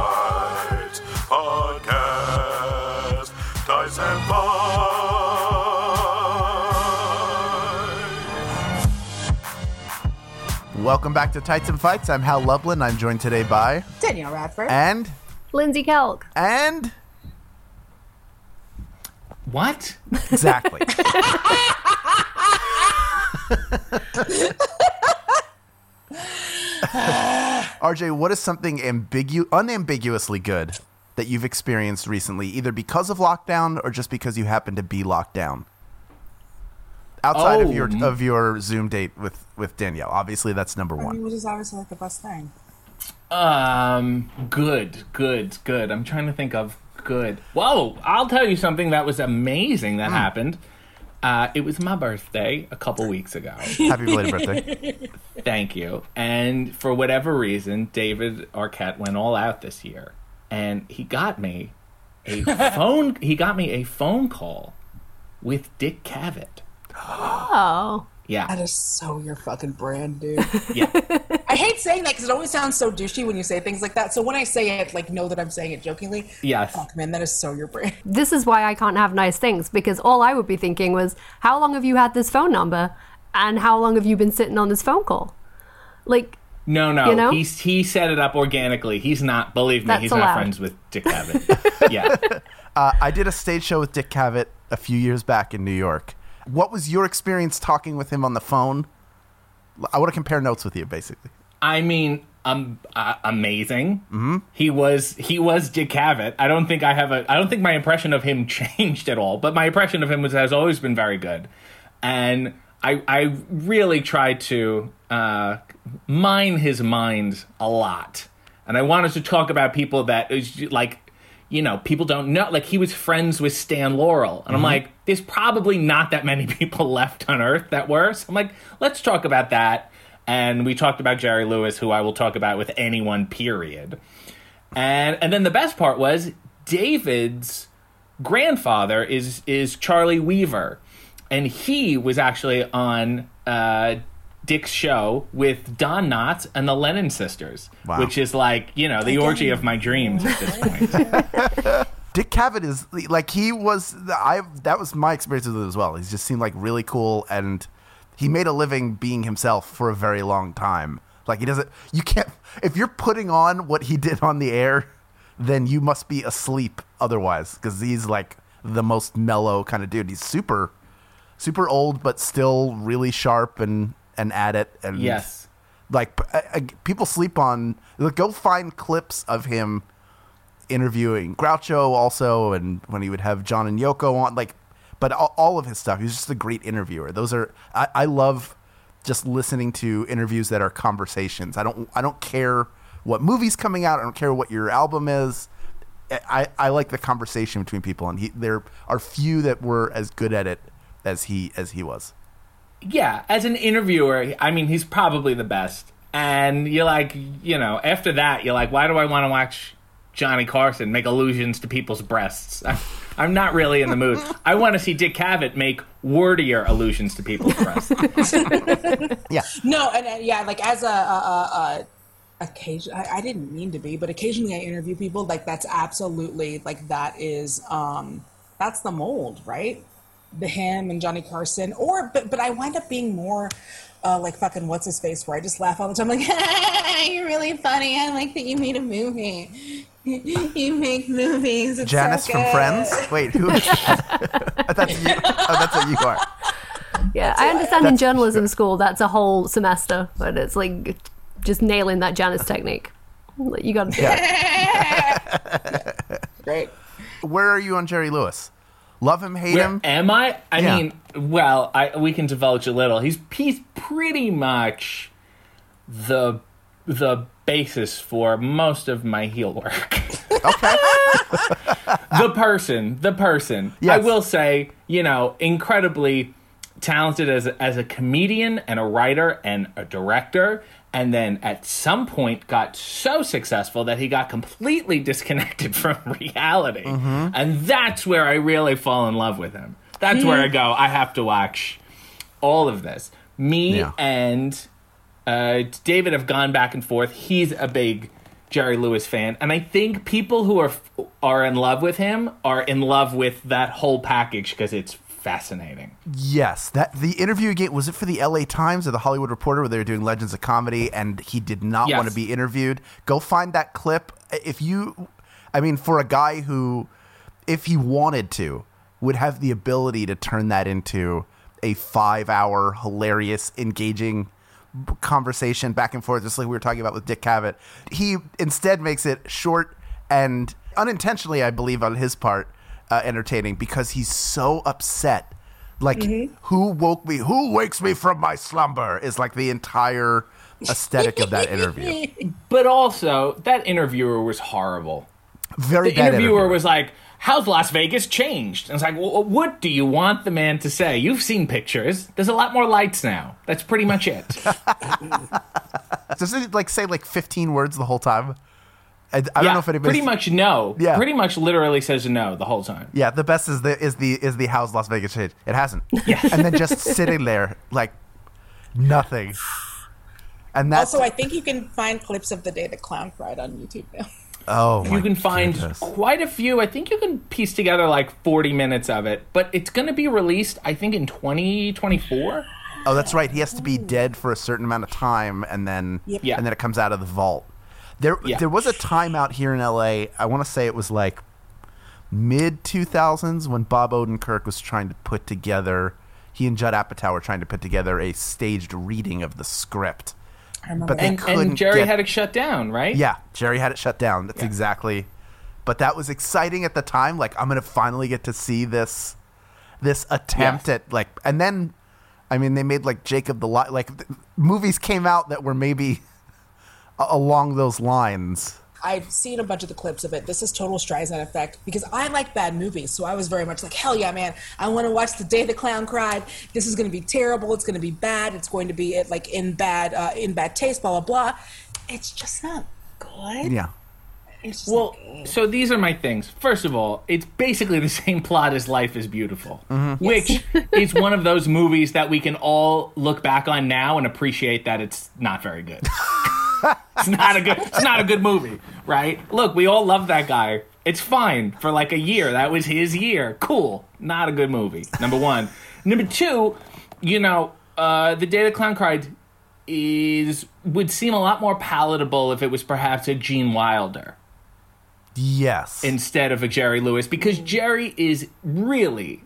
Fights Podcast. Tights and Fights. Welcome back to Tights and Fights. I'm Hal Lublin. I'm joined today by Danielle Radford. and Lindsay Kelk. and What? exactly. R J, what is something ambigu- unambiguously good that you've experienced recently, either because of lockdown or just because you happen to be locked down? Outside Oh. of your of your Zoom date with, with Danielle. Obviously, that's number I one. mean, which is obviously like the best thing. Um, good, good, good. I'm trying to think of good. Whoa, I'll tell you something that was amazing that happened. Uh, it was my birthday a couple weeks ago. Happy belated birthday. Thank you. And for whatever reason, David Arquette went all out this year, and he got me a phone. He got me a phone call with Dick Cavett. Oh. Yeah, That is so your fucking brand, dude. yeah. I hate saying that because it always sounds so douchey when you say things like that. So when I say it, like, know that I'm saying it jokingly. Yes. Fuck, man, that is so your brand. This is why I can't have nice things, because all I would be thinking was, how long have you had this phone number? And how long have you been sitting on this phone call? Like, No, no. You know? He's he set it up organically. He's not. Believe me, That's he's allowed. not friends with Dick Cavett. Yeah. Uh, I did a stage show with Dick Cavett a few years back in New York. What was your experience talking with him on the phone? I want to compare notes with you, basically. I mean, um, uh, amazing. Mm-hmm. He was he was Dick Cavett. I don't think I have a. I don't think my impression of him changed at all. But my impression of him was has always been very good, and I I really tried to uh, mine his mind a lot. And I wanted to talk about people that is like, you know, people don't know. Like, he was friends with Stan Laurel. And I'm like, there's probably not that many people left on Earth that were. So I'm like, let's talk about that. And we talked about Jerry Lewis, who I will talk about with anyone, period. And and then the best part was David's grandfather is is Charlie Weaver. And he was actually on uh, Dick's show with Don Knotts and the Lennon sisters, Wow. which is like, you know, the orgy of my dreams at this point. Dick Cavett is like, he was, I that was my experience with him as well. He just seemed like really cool, and he made a living being himself for a very long time. Like, he doesn't, you can't, if you're putting on what he did on the air, then you must be asleep otherwise, because he's like the most mellow kind of dude. He's super, super old, but still really sharp and, and at it. And Yes. Like uh, uh, people sleep on. Like, go find clips of him interviewing Groucho also, and when he would have John and Yoko on. Like, but all, all of his stuff. He's just a great interviewer. Those are I, I love just listening to interviews that are conversations. I don't I don't care what movie's coming out. I don't care what your album is. I, I like the conversation between people, and he, there are few that were as good at it as he as he was. Yeah, as an interviewer, I mean, he's probably the best. And you're like, you know, after that, you're like, why do I want to watch Johnny Carson make allusions to people's breasts? I'm, I'm not really in the mood. I want to see Dick Cavett make wordier allusions to people's breasts. Yeah. No, and uh, yeah, like as a, a, a, a occasion, I, I didn't mean to be, but occasionally I interview people. Like that's absolutely like that is um, that's the mold, right? The him and Johnny Carson, or but but I wind up being more uh, like fucking what's his face, where I just laugh all the time, like you're really funny. I like that you made a movie. You make movies. It's Janice so from good. Friends. Wait, who? That's you. Oh, that's what you are. Yeah, I understand in journalism school that's a whole semester, but it's like just nailing that Janice technique. You got to do it. Great. Where are you on Jerry Lewis? Love him, hate Where him? am I? I Yeah. mean, well, I, we can divulge a little. He's he's pretty much the the basis for most of my heel work. Okay. the person, the person. Yes. I will say, you know, incredibly talented as a, as a comedian and a writer and a director. And then at some point got so successful that he got completely disconnected from reality. Mm-hmm. And that's where I really fall in love with him. That's where I go, I have to watch all of this. Me Yeah. and uh, David have gone back and forth. He's a big Jerry Lewis fan. And I think people who are are in love with him are in love with that whole package because it's fascinating. Yes, that the interview again, was it for the L A Times or the Hollywood Reporter where they were doing Legends of Comedy and he did not Yes. want to be interviewed? Go find that clip. If you, I mean, for a guy who, if he wanted to, would have the ability to turn that into a five-hour hilarious, engaging conversation back and forth, just like we were talking about with Dick Cavett. He instead makes it short and unintentionally, I believe, on his part, Uh, entertaining because he's so upset. Like, Mm-hmm. who woke me? Who wakes me from my slumber? Is like the entire aesthetic of that interview. But also, that interviewer was horrible. Very The bad interviewer interview. was like, how's Las Vegas changed? And it's like, well, what do you want the man to say? You've seen pictures. There's a lot more lights now. That's pretty much it. Does it like say like fifteen words the whole time? I, I yeah, don't know if anybody's... pretty much no. Yeah. Pretty much literally says no the whole time. Yeah, the best is the is the is the how's Las Vegas changed? It hasn't. Yeah. And then just sitting there like nothing. And that's Also, I think you can find clips of the day the clown cried on YouTube now. oh my You can find goodness. quite a few. I think you can piece together like forty minutes of it. But it's going to be released, I think, in twenty twenty-four. Oh, that's right. He has to be dead for a certain amount of time, and then Yep. Yeah. and then it comes out of the vault. There, Yeah. there was a time out here in L A. I want to say it was like mid two thousands when Bob Odenkirk was trying to put together. He and Judd Apatow were trying to put together a staged reading of the script. I remember But they And, couldn't and Jerry get- had it shut down, right? Yeah, Jerry had it shut down. That's Yeah. exactly. But that was exciting at the time. Like, I'm gonna finally get to see this, this attempt Yes. at like, and then, I mean, they made like Jacob the Li- like th- movies came out that were maybe a- along those lines. I've seen a bunch of the clips of it. This is total Streisand effect because I like bad movies. So I was very much like, hell yeah, man. I want to watch The Day the Clown Cried. This is going to be terrible. It's going to be bad. It's going to be like in bad, uh, in bad taste, blah, blah, blah. It's just not good. Yeah. It's just Well, not good. so these are my things. First of all, it's basically the same plot as Life is Beautiful, which is one of those movies that we can all look back on now and appreciate that it's not very good. It's not a good it's not a good movie, right? Look, we all love that guy. It's fine for like a year. That was his year. Cool. Not a good movie. Number one. Number two, you know, uh, The Day the Clown Cried is would seem a lot more palatable if it was perhaps a Gene Wilder Yes. instead of a Jerry Lewis, because Jerry is really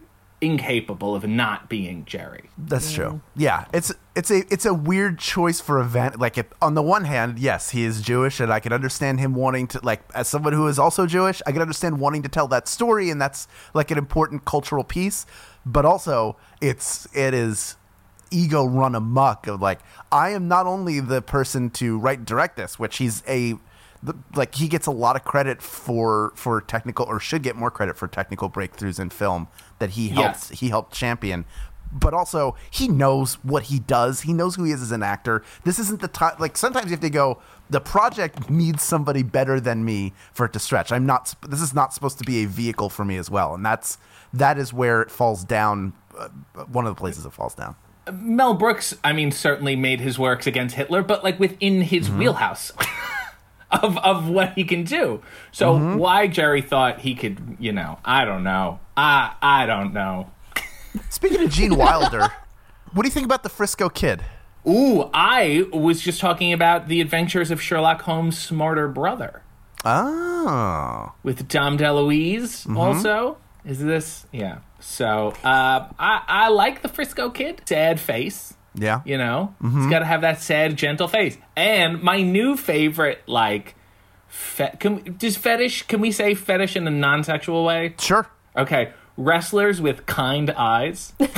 incapable of not being Jerry. That's true. Yeah, it's it's a it's a weird choice for a van. Like, it, on the one hand, yes, he is Jewish, and I can understand him wanting to, like, as someone who is also Jewish, I can understand wanting to tell that story, and that's like an important cultural piece. But also, it's it is ego run amok of, like, I am not only the person to write and direct this, which he's a the, like he gets a lot of credit for for technical, or should get more credit for technical breakthroughs in film that he helped Yes. he helped champion. But also, he knows what he does. He knows who he is as an actor. This isn't the time. Like, sometimes you have to go, the project needs somebody better than me for it to stretch. I'm not. This is not supposed to be a vehicle for me as well. And that's that is where it falls down. Uh, one of the places it falls down. Mel Brooks, I mean, certainly made his works against Hitler, but like within his Mm-hmm. wheelhouse of of what he can do. So Mm-hmm. why Jerry thought he could, you know, I don't know. I I don't know. Speaking of Gene Wilder, what do you think about the Frisco Kid? Ooh, I was just talking about the adventures of Sherlock Holmes' smarter brother Oh, with Dom DeLuise. Mm-hmm. Also, is this? Yeah. So uh, I I like the Frisco Kid. Sad face. yeah. You know, Mm-hmm. he's got to have that sad, gentle face. And my new favorite, like, fe- can, does fetish? Can we say fetish in a non-sexual way? Sure. Okay, wrestlers with kind eyes. No,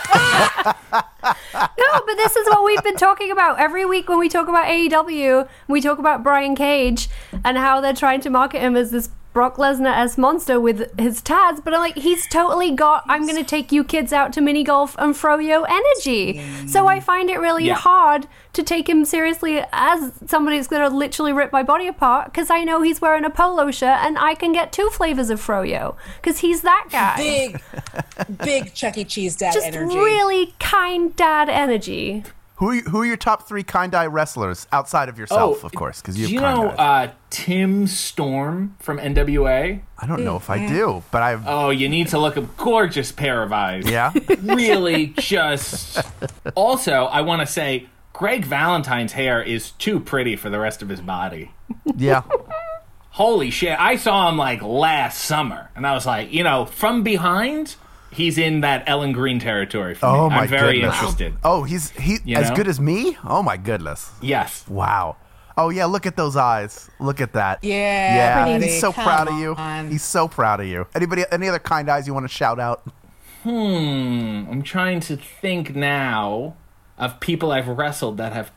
but this is what we've been talking about every week when we talk about A E W. We talk about Brian Cage and how they're trying to market him as this Brock Lesnar-esque monster with his tats, but I'm like, he's totally got, I'm going to take you kids out to mini golf and froyo energy. So I find it really Yeah. hard to take him seriously as somebody that's going to literally rip my body apart, because I know he's wearing a polo shirt and I can get two flavors of froyo, because he's that guy. Big, big Chuck E. Cheese dad Just energy. really kind dad energy. Who are, you, who are your top three kind eye wrestlers outside of yourself, Oh, of course? Because Do you have you kind know eyes. uh, Tim Storm from N W A? I don't know if I do, but I've Oh, you need to look a gorgeous pair of eyes. yeah. Really just... Also, I want to say, Greg Valentine's hair is too pretty for the rest of his body. Yeah. Holy shit. I saw him like last summer, and I was like, you know, from behind, he's in that Ellen Green territory for me. Oh my I'm very goodness. interested. Oh, he's he You as know? good as me? Oh my goodness. Yes. Wow. Oh yeah, look at those eyes. Look at that. Yeah, Yeah. buddy, He's so come proud of you. on. He's so proud of you. Anybody any other kind eyes you want to shout out? Hmm. I'm trying to think now of people I've wrestled that have...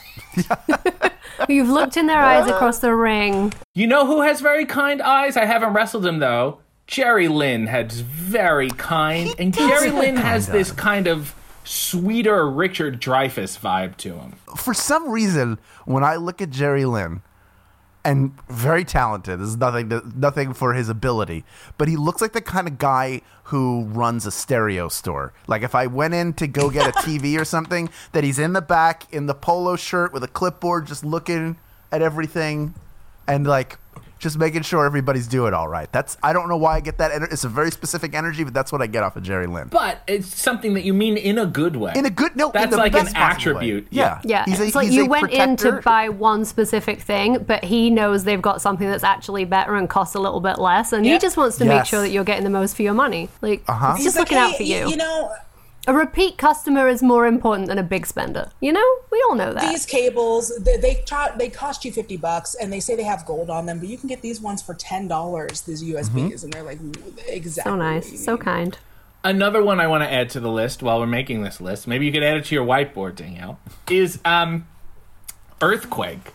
You've looked in their eyes across the ring. You know who has very kind eyes? I haven't wrestled him, though. Jerry Lynn has very kind, and does Jerry have Lynn kind has this eyes. kind of sweeter Richard Dreyfuss vibe to him. For some reason, when I look at Jerry Lynn, and very talented, this is nothing to, nothing for his ability, but he looks like the kind of guy who runs a stereo store. Like if I went in to go get a T V or something, that he's in the back in the polo shirt with a clipboard, just looking at everything, and like just making sure everybody's doing all right. That's I don't know why I get that. Ener- it's a very specific energy, but that's what I get off of Jerry Lynn. But it's something that you mean in a good way. In a good no, in That's the like an best possible way. attribute. Yeah, Yeah, He's a- it's like he's you a went in to protector. buy one specific thing, but he knows they've got something that's actually better and costs a little bit less, and he Yep. just wants to make Yes. sure that you're getting the most for your money. Like, Uh-huh. he's He's just like, looking out hey, for y- you. You know, A repeat customer is more important than a big spender. You know, we all know that. these cables, they they, ta- they cost you fifty bucks, and they say they have gold on them, but you can get these ones for ten dollars. These U S Bs, Mm-hmm. and they're like exactly So what nice, you so need. kind. Another one I want to add to the list while we're making this list, maybe you could add it to your whiteboard, Danielle, is um, Earthquake.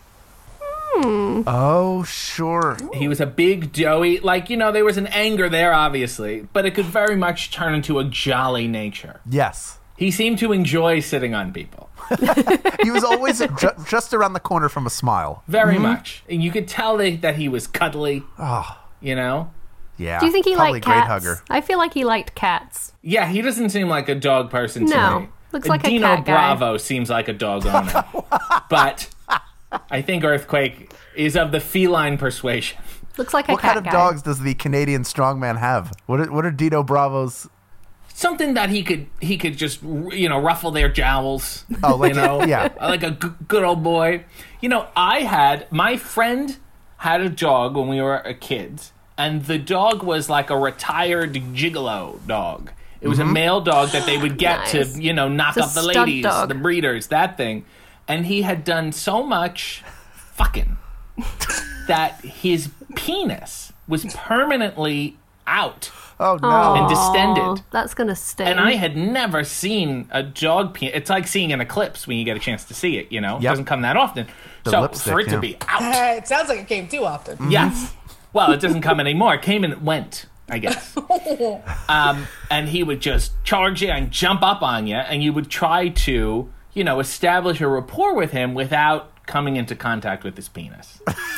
Oh sure. He was a big, doughy, like, you know, there was an anger there, obviously, but it could very much turn into a jolly nature. Yes. He seemed to enjoy sitting on people. He was always ju- just around the corner from a smile. Very much. And you could tell they, that he was cuddly, Oh, you know? yeah. Do you think he Probably liked a great cats? hugger. I feel like he liked cats. Yeah, he doesn't seem like a dog person to No. me. Looks like a Dino cat guy. Bravo seems like a dog owner. But I think Earthquake is of the feline persuasion. Looks like a What cat kind of guy. dogs does the Canadian strongman have? What are, what are Dino Bravo's? Something that he could he could just, you know, ruffle their jowls. Oh, like- you know, yeah. like a g- good old boy. You know, I had my friend had a dog when we were a kids, and the dog was like a retired gigolo dog, It was a male dog that they would get Nice. to, you know, knock It's a up the stunt ladies, dog. the breeders, that thing. And he had done so much fucking that his penis was permanently out Oh no! and Aw, distended. That's gonna sting. And I had never seen a dog penis. It's like seeing an eclipse when you get a chance to see it, you know? It Yep. doesn't come that often. The so lipstick, for it to yeah. be out. Uh, it sounds like it came too often. Yes. Well, it doesn't come anymore. It came and it went, I guess. um, and he would just charge you and jump up on you, and you would try to, you know, establish a rapport with him without coming into contact with his penis.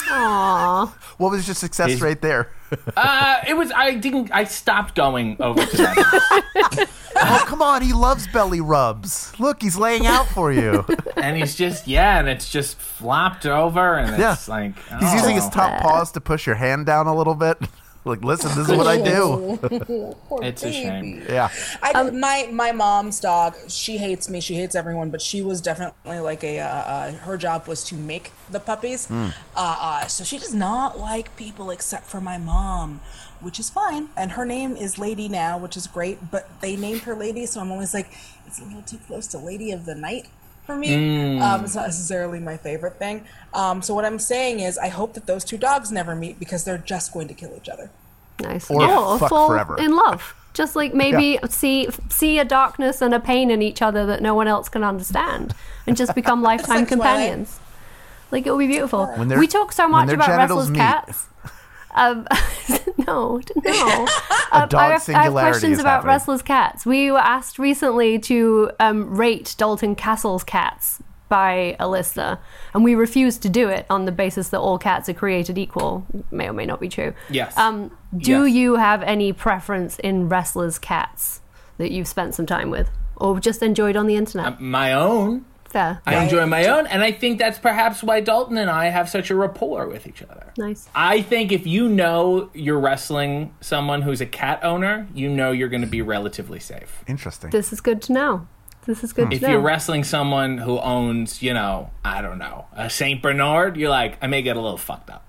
Aw. What was your success His- rate there? Uh, it was, I didn't, I stopped going over to that. Oh, come on. He loves belly rubs. Look, he's laying out for you. And he's just, yeah, and it's just flopped over, and it's Yeah. like, He's oh. using his top paws to push your hand down a little bit. Like, listen, this is what I do. Poor It's a baby. shame. Yeah. I, my my mom's dog. She hates me. She hates everyone. But she was definitely like a. Uh, uh, her job was to make the puppies. Uh, uh, so she does not like people except for my mom, which is fine. And her name is Lady now, which is great. But they named her Lady, so I'm always like, it's a little too close to Lady of the Night for me. Um, it's not necessarily my favorite thing. Um, so what I'm saying is, I hope that those two dogs never meet because they're just going to kill each other. Nice. Or or fuck fall forever. in love. Just like maybe see see a darkness and a pain in each other that no one else can understand, and just become lifetime like Twilight. companions. Like it would be beautiful. When their- We talk so when much their about genitals restless meet. cats. Um, no, no. Um, dog I, have, I have singularity questions is about happening. restless cats. We were asked recently to um, rate Dalton Castle's cats by a listener, and we refused to do it on the basis that all cats are created equal. May or may not be true. Yes. Um, do Yes. you have any preference in wrestlers' cats that you've spent some time with, or just enjoyed on the internet? My own. Fair. I enjoy my own, and I think that's perhaps why Dalton and I have such a rapport with each other. Nice. I think if you know you're wrestling someone who's a cat owner, you know you're going to be relatively safe. Interesting. This is good to know. This is good If to know. you're wrestling someone who owns, you know, I don't know, a Saint Bernard, you're like, I may get a little fucked up.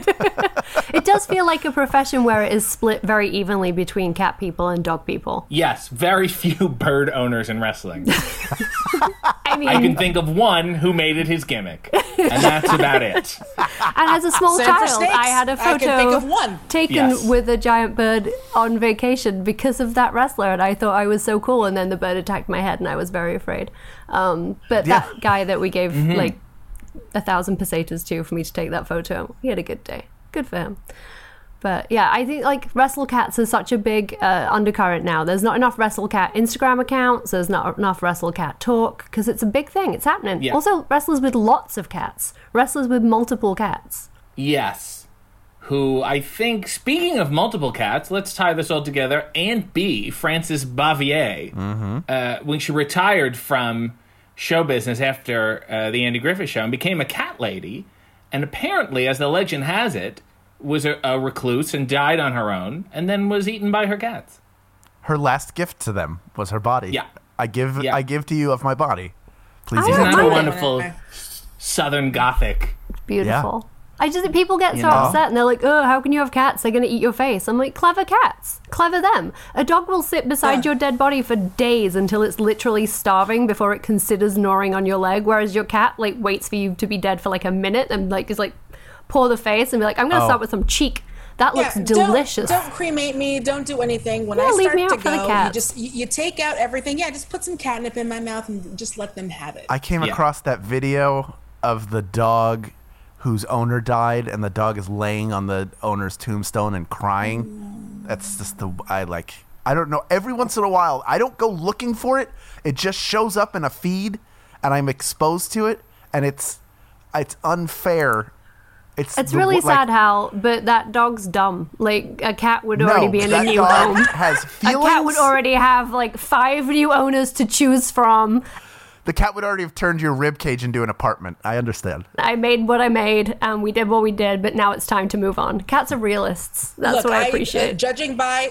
It does feel like a profession where it is split very evenly between cat people and dog people. Yes, very few bird owners in wrestling. I mean, I can think of one who made it his gimmick, and that's about it. and as a small Same for child, snakes. I had a I photo can think of one. taken Yes. with a giant bird on vacation because of that wrestler, and I thought I was so cool, and then the bird attacked my head, and I was very afraid. Um, but Yeah. that guy that we gave Mm-hmm. like a thousand pesetas to for me to take that photo, he had a good day. Good for him. But yeah, I think like wrestle cats is such a big uh, undercurrent now. There's not enough wrestle cat Instagram accounts. There's not enough wrestle cat talk because it's a big thing. It's happening. Yeah. Also, wrestlers with lots of cats, wrestlers with multiple cats. Yes. Who I think, speaking of multiple cats, let's tie this all together. Aunt B, Frances Bavier, uh, when she retired from show business after uh, the Andy Griffith Show and became a cat lady, and apparently, as the legend has it, was a, a recluse and died on her own, and then was eaten by her cats. Her last gift to them was her body. Yeah. I give Yeah. I give to you of my body. Please I eat Isn't it. that a mind it. wonderful Southern Gothic? Beautiful. I just think people get so know. upset and they're like, oh, how can you have cats? They're going to eat your face. I'm like, clever cats. Clever them. A dog will sit beside Yeah. your dead body for days until it's literally starving before it considers gnawing on your leg, whereas your cat, like, waits for you to be dead for, like, a minute and, like, is like, paw the face and be like, I'm going to Oh. start with some cheek. That looks Yeah, delicious. Don't, don't cremate me. Don't do anything. When Yeah, I leave start me out to for the go, you cats. just you, you take out everything. Yeah, just put some catnip in my mouth and just let them have it. I came Yeah. across that video of the dog whose owner died, and the dog is laying on the owner's tombstone and crying. That's just the I like. I don't know. Every once in a while, I don't go looking for it. It just shows up in a feed, and I'm exposed to it, and it's it's unfair. It's It's the- really like, sad, Hal, but that dog's dumb. Like, a cat would No, already be in a that new dog home. has A feelings. cat would already have, like, five new owners to choose from. The cat would already have turned your rib cage into an apartment. I understand. I made what I made, and we did what we did, but now it's time to move on. Cats are realists. That's Look, what I uh, appreciate. judging by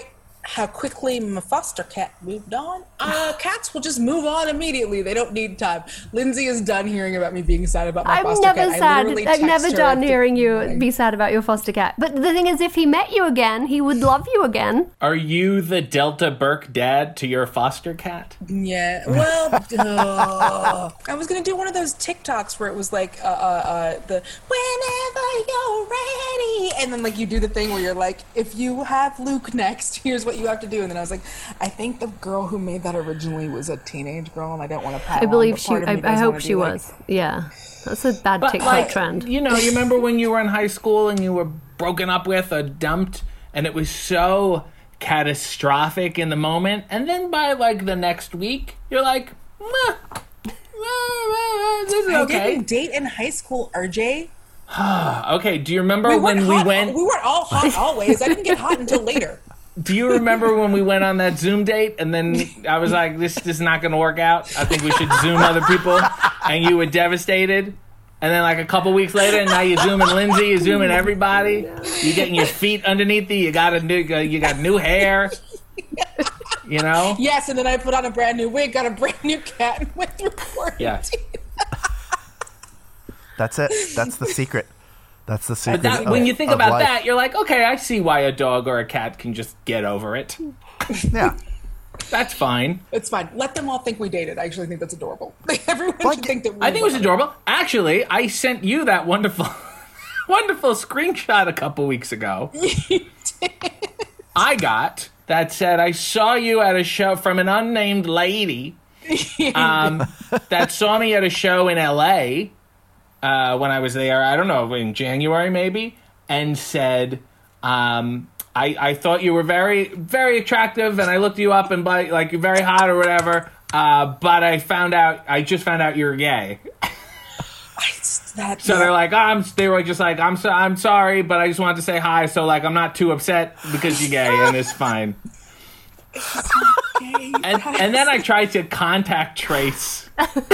how quickly my foster cat moved on. Uh, cats will just move on immediately. They don't need time. Lindsay is done hearing about me being sad about my I'm foster never cat. I sad. literally I'm text never her done at hearing the you morning. be sad about your foster cat. But the thing is, if he met you again, he would love you again. Are you the Delta Burke dad to your foster cat? Yeah, well, uh, I was gonna do one of those TikToks where it was like, uh, uh, uh, the whenever you're ready, and then like you do the thing where you're like, if you have Luke next, here's what you have to do, and then I was like, I think the girl who made that originally was a teenage girl, and I don't want to pat I on, believe but she. part of I, me I does hope wanna she be like, was. Yeah, that's a bad But, TikTok like, trend. You know, you remember when you were in high school and you were broken up with or dumped, and it was so catastrophic in the moment, and then by like the next week, you're like, meh, this is I okay. didn't date in high school, R J. Okay, do you remember We when weren't we hot, went? We weren't all hot always. I didn't get hot until later. Do you remember when we went on that Zoom date and then I was like, this, this is not going to work out. I think we should Zoom other people. And you were devastated. And then like a couple weeks later, and now you're Zooming Lindsay, you're Zooming everybody. You're getting your feet underneath you. You got a new, you got new hair. You know? Yes, and then I put on a brand new wig, got a brand new cat, and went through quarantine. Yeah. That's it. That's the secret. That's the secret. But that, of, when you think of about life. that, you're like, okay, I see why a dog or a cat can just get over it. Yeah. That's fine. It's fine. Let them all think we dated. I actually think that's adorable. Everyone Like, should think that we I think it was were. adorable. Actually, I sent you that wonderful, wonderful screenshot a couple weeks ago. I got that said, I saw you at a show from an unnamed lady um, that saw me at a show in L A uh, when I was there, I don't know, in January maybe, and said, um, I, I thought you were very, very attractive, and I looked you up and by, like you're very hot or whatever, uh, but I found out, I just found out you're gay. That, So yeah. they're like, oh, I'm. They were just like, I'm. So, I'm sorry, but I just wanted to say hi. So like, I'm not too upset because you're gay, and it's fine. and and then I tried to contact Trace.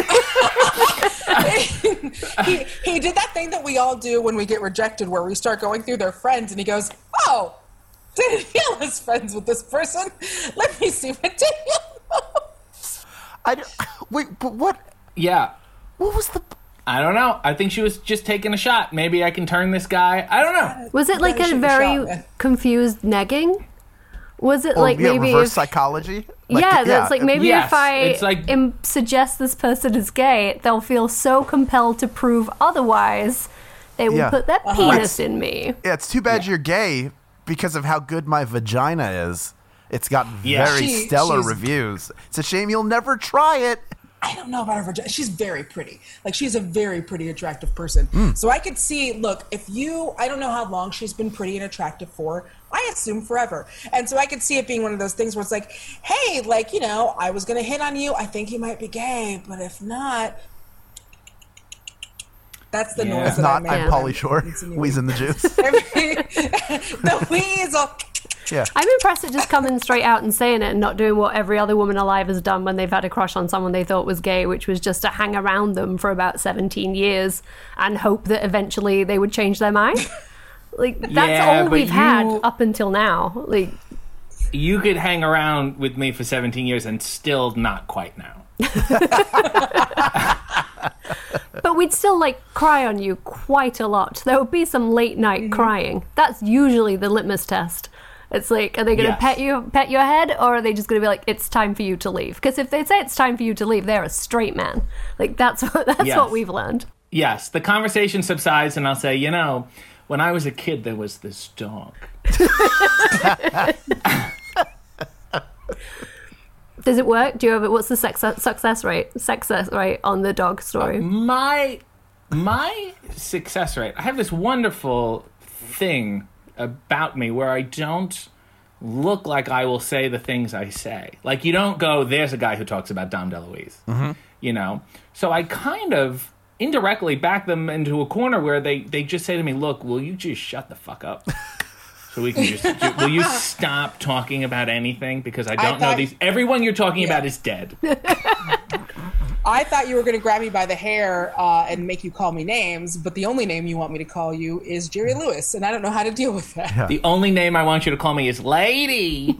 he, he did that thing that we all do when we get rejected, where we start going through their friends, and he goes, "Oh, didn't feel as friends with this person. Let me see what Daniel knows." I don't- wait, but what? Yeah, What was the? I don't know. I think she was just taking a shot. Maybe I can turn this guy. I don't know. Was it like Better a shoot the very shot, man. confused negging? Was it Or, like yeah, maybe reverse if, psychology? Like, yeah, that's like maybe Yes, if I it's like- im- suggest this person is gay, they'll feel so compelled to prove otherwise, they will Yeah. put their Uh-huh. penis in me. Yeah, it's too bad you're gay because of how good my vagina is. It's got Yeah. very She- stellar she's- reviews. It's a shame you'll never try it. I don't know about her vagina. She's very pretty. Like, she's a very pretty, attractive person. Mm. So I could see, look, if you, I don't know how long she's been pretty and attractive for. I assume forever. And so I could see it being one of those things where it's like, hey, like, you know, I was going to hit on you. I think you might be gay, but if not, that's the Yeah. noise If that Not, I make. I'm Yeah. Pauly Shore, wheezing the juice. The weasel. Yeah. I'm impressed at just coming straight out and saying it and not doing what every other woman alive has done when they've had a crush on someone they thought was gay, which was just to hang around them for about seventeen years and hope that eventually they would change their mind. Like, that's Yeah, all but we've had you- up until now. Like, You could hang around with me for seventeen years and still not quite now. but we'd still like cry on you quite a lot. There would be some late night crying. That's usually the litmus test. It's like, are they going to Yes. pet you, pet your head, or are they just going to be like, it's time for you to leave? Because if they say it's time for you to leave, they're a straight man. Like, that's what that's Yes. what we've learned. Yes, the conversation subsides, and I'll say, you know, when I was a kid, there was this dog. Does it work? Do you have it? What's the success success rate? Success rate on the dog story? My my success rate. I have this wonderful thing about me where I don't look like I will say the things I say. Like, you don't go, there's a guy who talks about Dom DeLuise. Mm-hmm. You know? So I kind of indirectly back them into a corner where they, they just say to me, look, will you just shut the fuck up? So we can just, do, will you stop talking about anything? Because I don't know thought- these, everyone you're talking Yeah. about is dead. I thought you were going to grab me by the hair uh, and make you call me names, but the only name you want me to call you is Jerry Lewis, and I don't know how to deal with that. Yeah. The only name I want you to call me is Lady.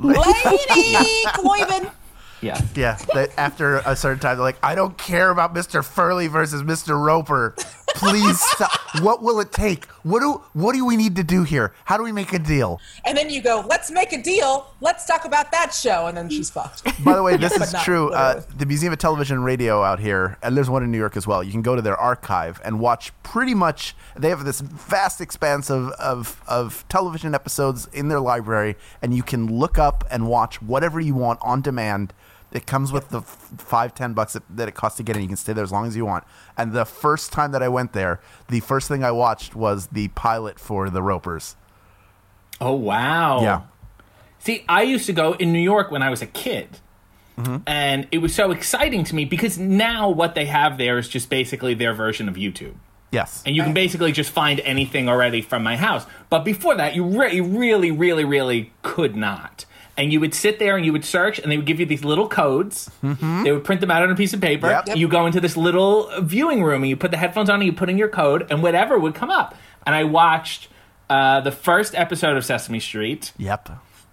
Lady Cloyben. Yeah. Yeah, that after a certain time, they're like, I don't care about Mister Furley versus Mister Roper. Please stop. What will it take? What do What do we need to do here? How do we make a deal? And then you go, let's make a deal. Let's talk about that show. And then she's fucked. By the way, this But is not true. Uh, literally. the Museum of Television and Radio out here, and there's one in New York as well. You can go to their archive and watch pretty much. They have this vast expanse of, of, of television episodes in their library, and you can look up and watch whatever you want on demand. It comes with the f- five, ten bucks that, that it costs to get in. You can stay there as long as you want. And the first time that I went there, the first thing I watched was the pilot for The Ropers. Oh, wow. Yeah. See, I used to go in New York when I was a kid. Mm-hmm. And it was so exciting to me because now what they have there is just basically their version of YouTube. Yes. And you can basically just find anything already from my house. But before that, you, re- you really, really, really could not. And you would sit there and you would search, and they would give you these little codes. Mm-hmm. They would print them out on a piece of paper. Yep. Yep. You go into this little viewing room, and you put the headphones on, and you put in your code, and whatever would come up. And I watched uh, the first episode of Sesame Street Yep.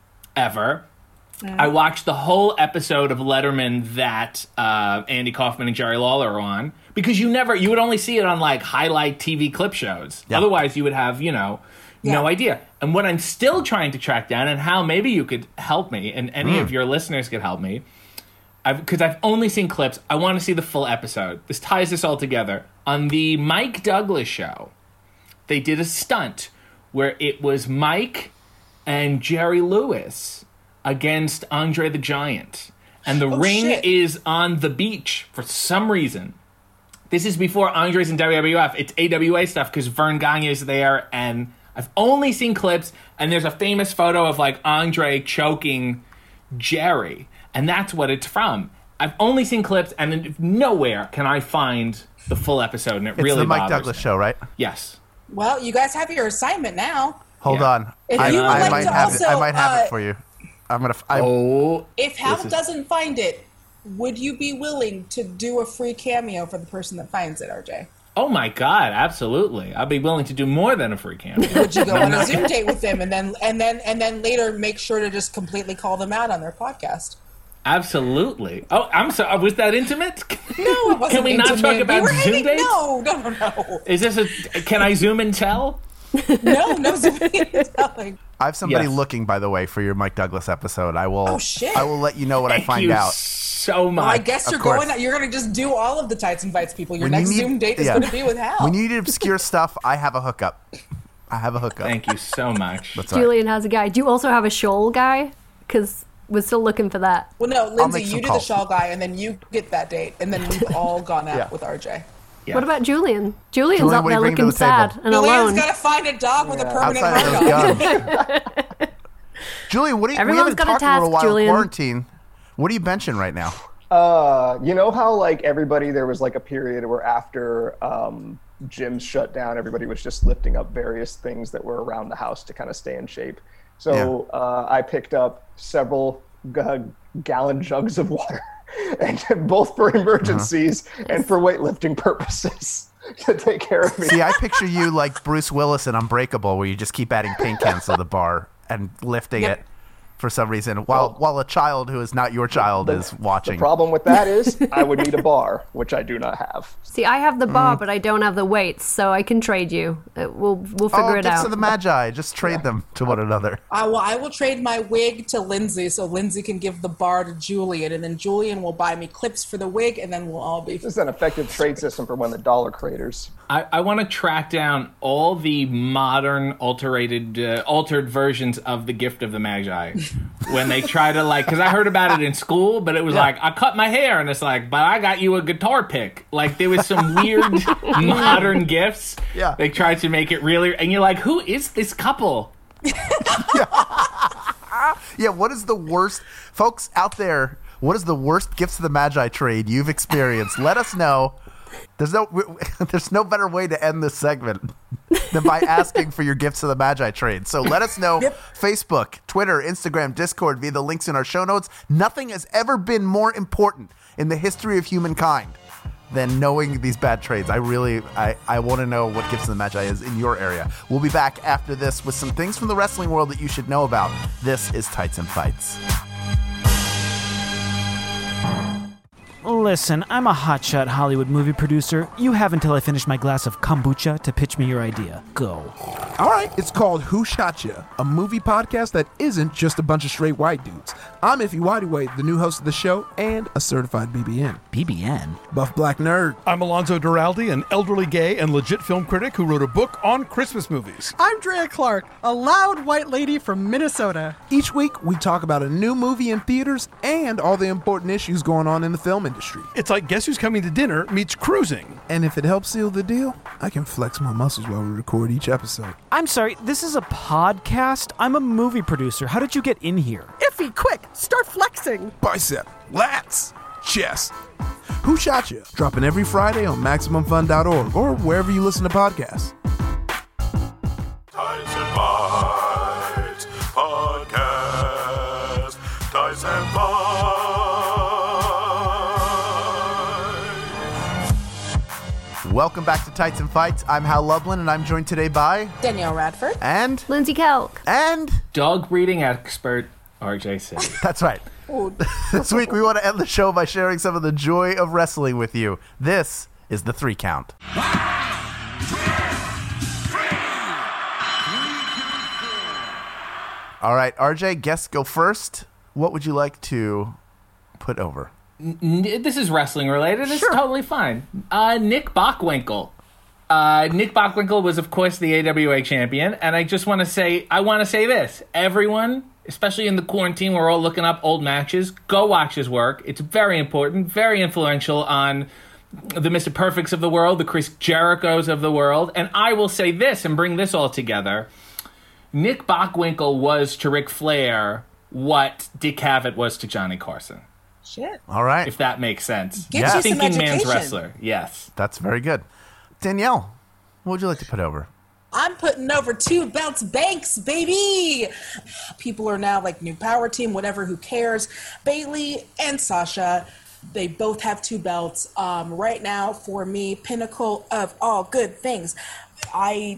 ever. I watched the whole episode of Letterman that uh, Andy Kaufman and Jerry Lawler are on. Because you never, you would only see it on, like, highlight T V clip shows. Yep. Otherwise, you would have, you know... Yeah. No idea. And what I'm still trying to track down, and how maybe you could help me, and any mm. of your listeners could help me, because I've, I've only seen clips. I want to see the full episode. This ties this all together. On the Mike Douglas show, they did a stunt where it was Mike and Jerry Lewis against Andre the Giant. And the oh, ring shit. is on the beach for some reason. This is before Andre's in W W F. It's A W A stuff because Vern Gagne is there, and I've only seen clips, and there's a famous photo of, like, Andre choking Jerry, and that's what it's from. I've only seen clips, and nowhere can I find the full episode, and it It's really the Mike bothers Douglas me. show, right? Yes. Well, you guys have your assignment now. Hold Yeah. on. If I, you would I like might to have also, it. I might have uh, it for you. I'm gonna. f- I, Oh. If Hal This is- doesn't find it, would you be willing to do a free cameo for the person that finds it, R J? Oh, my God, absolutely. I'd be willing to do more than a free cameo. Would you go on a Zoom date with them and then and then and then later make sure to just completely call them out on their podcast? Absolutely. Oh, I'm sorry. Was that intimate? No, it wasn't. Can we not intimate. talk about we were Zoom hanging, dates? No, no, no, no, Is this a... Can I zoom and tell? no, no Zoom telling. I have somebody Yes. looking, by the way, for your Mike Douglas episode. I will. Oh, shit. I will let you know what Thank I find you out. so much. Well, I guess Of you're course. going. You're going to just do all of the Tights and Bites people. Your When you next need- Zoom date is yeah. going to be with Hal. When you need obscure stuff, I have a hookup. I have a hookup. Thank you so much. That's all right. Julian has a guy. Do you also have a shawl guy? Because we're still looking for that. well, no, Lindsay, make some you do calls. the shawl guy, and then you get that date, and then we've all gone out Yeah. with R J. Yeah. What about Julian? Julian's Julian, up what are there you bringing to looking the table? sad and Julian's alone. got to find a dog with a permanent Outside of hard those on. guns. Julian, what do you? Everyone's we haven't got a talked in a task, little while. Julian. Quarantine. What are you benching right now? Uh, you know how like everybody, there was like a period where after um, gyms shut down, everybody was just lifting up various things that were around the house to kind of stay in shape. So uh, I picked up several g- gallon jugs of water, and both for emergencies Uh-huh. and for weightlifting purposes to take care of me. See, I picture you like Bruce Willis in Unbreakable, where you just keep adding paint cans to the bar and lifting Yep. it for some reason, while while a child who is not your child is The watching. problem with that is I would need a bar, which I do not have. See, I have the bar, but I don't have the weights, so I can trade you. Uh, We'll we'll figure oh, it gifts out. of the Magi. Just trade them to one another. I will, I will trade my wig to Lindsay so Lindsay can give the bar to Julian, and then Julian will buy me clips for the wig, and then we'll all be. This is an effective trade system for when the dollar craters. I, I want to track down all the modern, alterated, uh, altered versions of the Gift of the Magi. When they try to, like, because I heard about it in school, but it was like, I cut my hair, and it's like, but I got you a guitar pick. Like, there was some weird modern gifts. Yeah. They tried to make it really, and you're like, who is this couple? Yeah, what is the worst, folks out there? What is the worst gifts of the Magi trade you've experienced? Let us know. There's no, there's no better way to end this segment than by asking for your gifts of the Magi trade. So let us know. Yep. Facebook, Twitter, Instagram, Discord, via the links in our show notes. Nothing has ever been more important in the history of humankind than knowing these bad trades. I really, I, I want to know what Gifts of the Magi is in your area. We'll be back after this with some things from the wrestling world that you should know about. This is Tights and Fights. Listen, I'm a hotshot Hollywood movie producer. You have until I finish my glass of kombucha to pitch me your idea. Go. All right, it's called Who Shot Ya, a movie podcast that isn't just a bunch of straight white dudes. I'm Iffy Whitey, the new host of the show and a certified B B N. B B N? Buff Black Nerd. I'm Alonzo Duralde, an elderly gay and legit film critic who wrote a book on Christmas movies. I'm Drea Clark, a loud white lady from Minnesota. Each week, we talk about a new movie in theaters and all the important issues going on in the film industry. It's like Guess Who's Coming to Dinner meets cruising. And if it helps seal the deal, I can flex my muscles while we record each episode. I'm sorry, this is a podcast? I'm a movie producer. How did you get in here? Iffy, quick, start flexing. Bicep, lats, chest. Who Shot Ya? Dropping every Friday on Maximum Fun dot org or wherever you listen to podcasts. Tights and Fights Podcast. Tights and Fights. Welcome back to Tights and Fights. I'm Hal Lublin, and I'm joined today by Danielle Radford. And Lindsay Kelk. And Dog breeding expert R J City. That's right. This week we want to end the show by sharing some of the joy of wrestling with you. This is the three count. All right, R J, guests go first. What would you like to put over? N- this is wrestling related. It's sure. Totally fine. Uh, Nick Bockwinkel. Uh, Nick Bockwinkel was, of course, the A W A champion, and I just want to say, I want to say this. Everyone, especially in the quarantine, we're all looking up old matches. Go watch his work. It's very important, very influential on the Mister Perfects of the world, the Chris Jerichos of the world. And I will say this and bring this all together. Nick Bockwinkel was to Ric Flair what Dick Cavett was to Johnny Carson. Shit. All right. If that makes sense. Get yeah. you some Thinking education. man's wrestler. Yes. That's very good. Danielle, what would you like to put over? I'm putting over two belts Banks, baby. People are now like new power team, whatever, who cares? Bayley and Sasha, they both have two belts. Um, right now, for me, pinnacle of all good things. I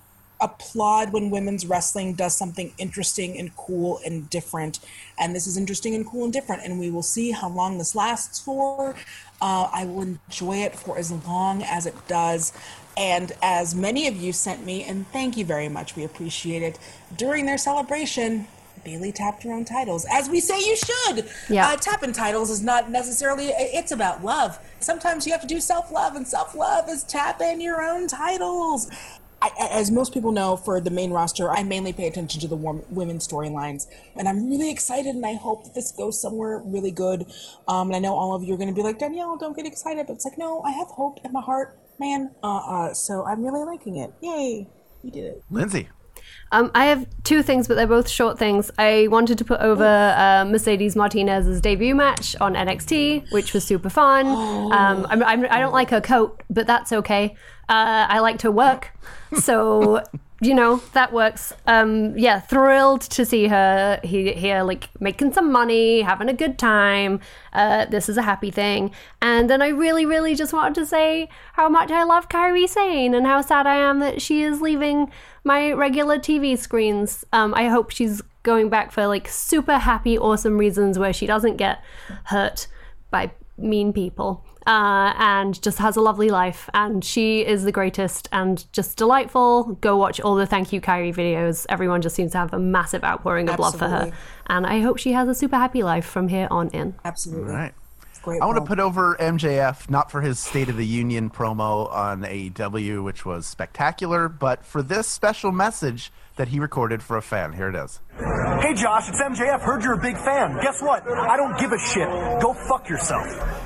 applaud when women's wrestling does something interesting and cool and different. And this is interesting and cool and different. And we will see how long this lasts for. Uh, I will enjoy it for as long as it does. And as many of you sent me, and thank you very much, we appreciate it, during their celebration, Bayley tapped her own titles, as we say you should. Yeah. Uh, tapping titles is not necessarily, it's about love. Sometimes you have to do self-love, and self-love is tapping your own titles. I, as most people know, for the main roster, I mainly pay attention to the warm, women's storylines. And I'm really excited, and I hope that this goes somewhere really good. Um, and I know all of you are going to be like, Danielle, don't get excited. But it's like, no, I have hope in my heart, man. Uh, uh, so I'm really liking it. Yay. We did it. Lindsay. Um, I have two things, but they're both short things. I wanted to put over uh, Mercedes Martinez's debut match on N X T, which was super fun. Oh. Um, I'm, I'm, I don't like her coat, but that's okay. Uh, I liked her work, so you know that works. Um, yeah, thrilled to see her he, here, like making some money, having a good time. Uh, this is a happy thing. And then I really, really just wanted to say how much I love Kairi Sane and how sad I am that she is leaving my regular T V screens. Um, I hope she's going back for like super happy, awesome reasons where she doesn't get hurt by mean people. Uh, and just has a lovely life, and she is the greatest and just delightful. Go watch all the Thank You Kairi videos. Everyone just seems to have a massive outpouring of Absolutely. love for her, and I hope she has a super happy life from here on in. Absolutely. All right. Great I want to put over M J F, not for his State of the Union promo on A E W, which was spectacular, but for this special message that he recorded for a fan. Here it is. Hey Josh, it's M J F. Heard you're a big fan. Guess what? I don't give a shit. Go fuck yourself.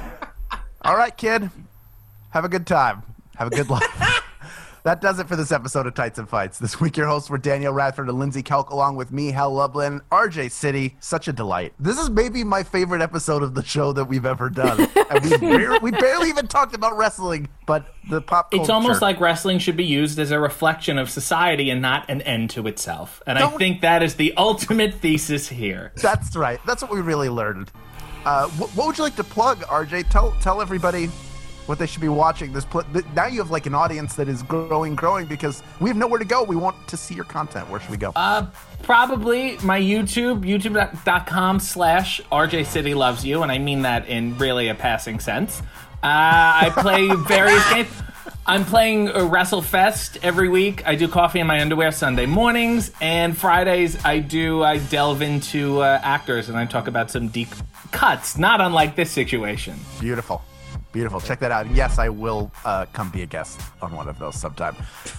All right, kid. Have a good time. Have a good life. That does it for this episode of Tights and Fights. This week, your hosts were Danielle Radford and Lindsay Kelk, along with me, Hal Lublin, R J City. Such a delight. This is maybe my favorite episode of the show that we've ever done. And we, barely, we barely even talked about wrestling, but the pop culture. It's almost like wrestling should be used as a reflection of society and not an end to itself. And Don't, I think that is the ultimate thesis here. That's right. That's what we really learned. Uh, what, what would you like to plug, R J? Tell tell everybody what they should be watching. This pl- th- now you have like an audience that is growing, growing because we have nowhere to go. We want to see your content. Where should we go? Uh, probably my YouTube, youtube.com slash RJ City Loves You, and I mean that in really a passing sense. Uh, I play various games. I'm playing a WrestleFest every week. I do Coffee in My Underwear Sunday mornings, and Fridays I do I delve into uh, actors and I talk about some deep cuts, not unlike this situation. Beautiful. Beautiful. Check that out. Yes, I will uh, come be a guest on one of those sometime.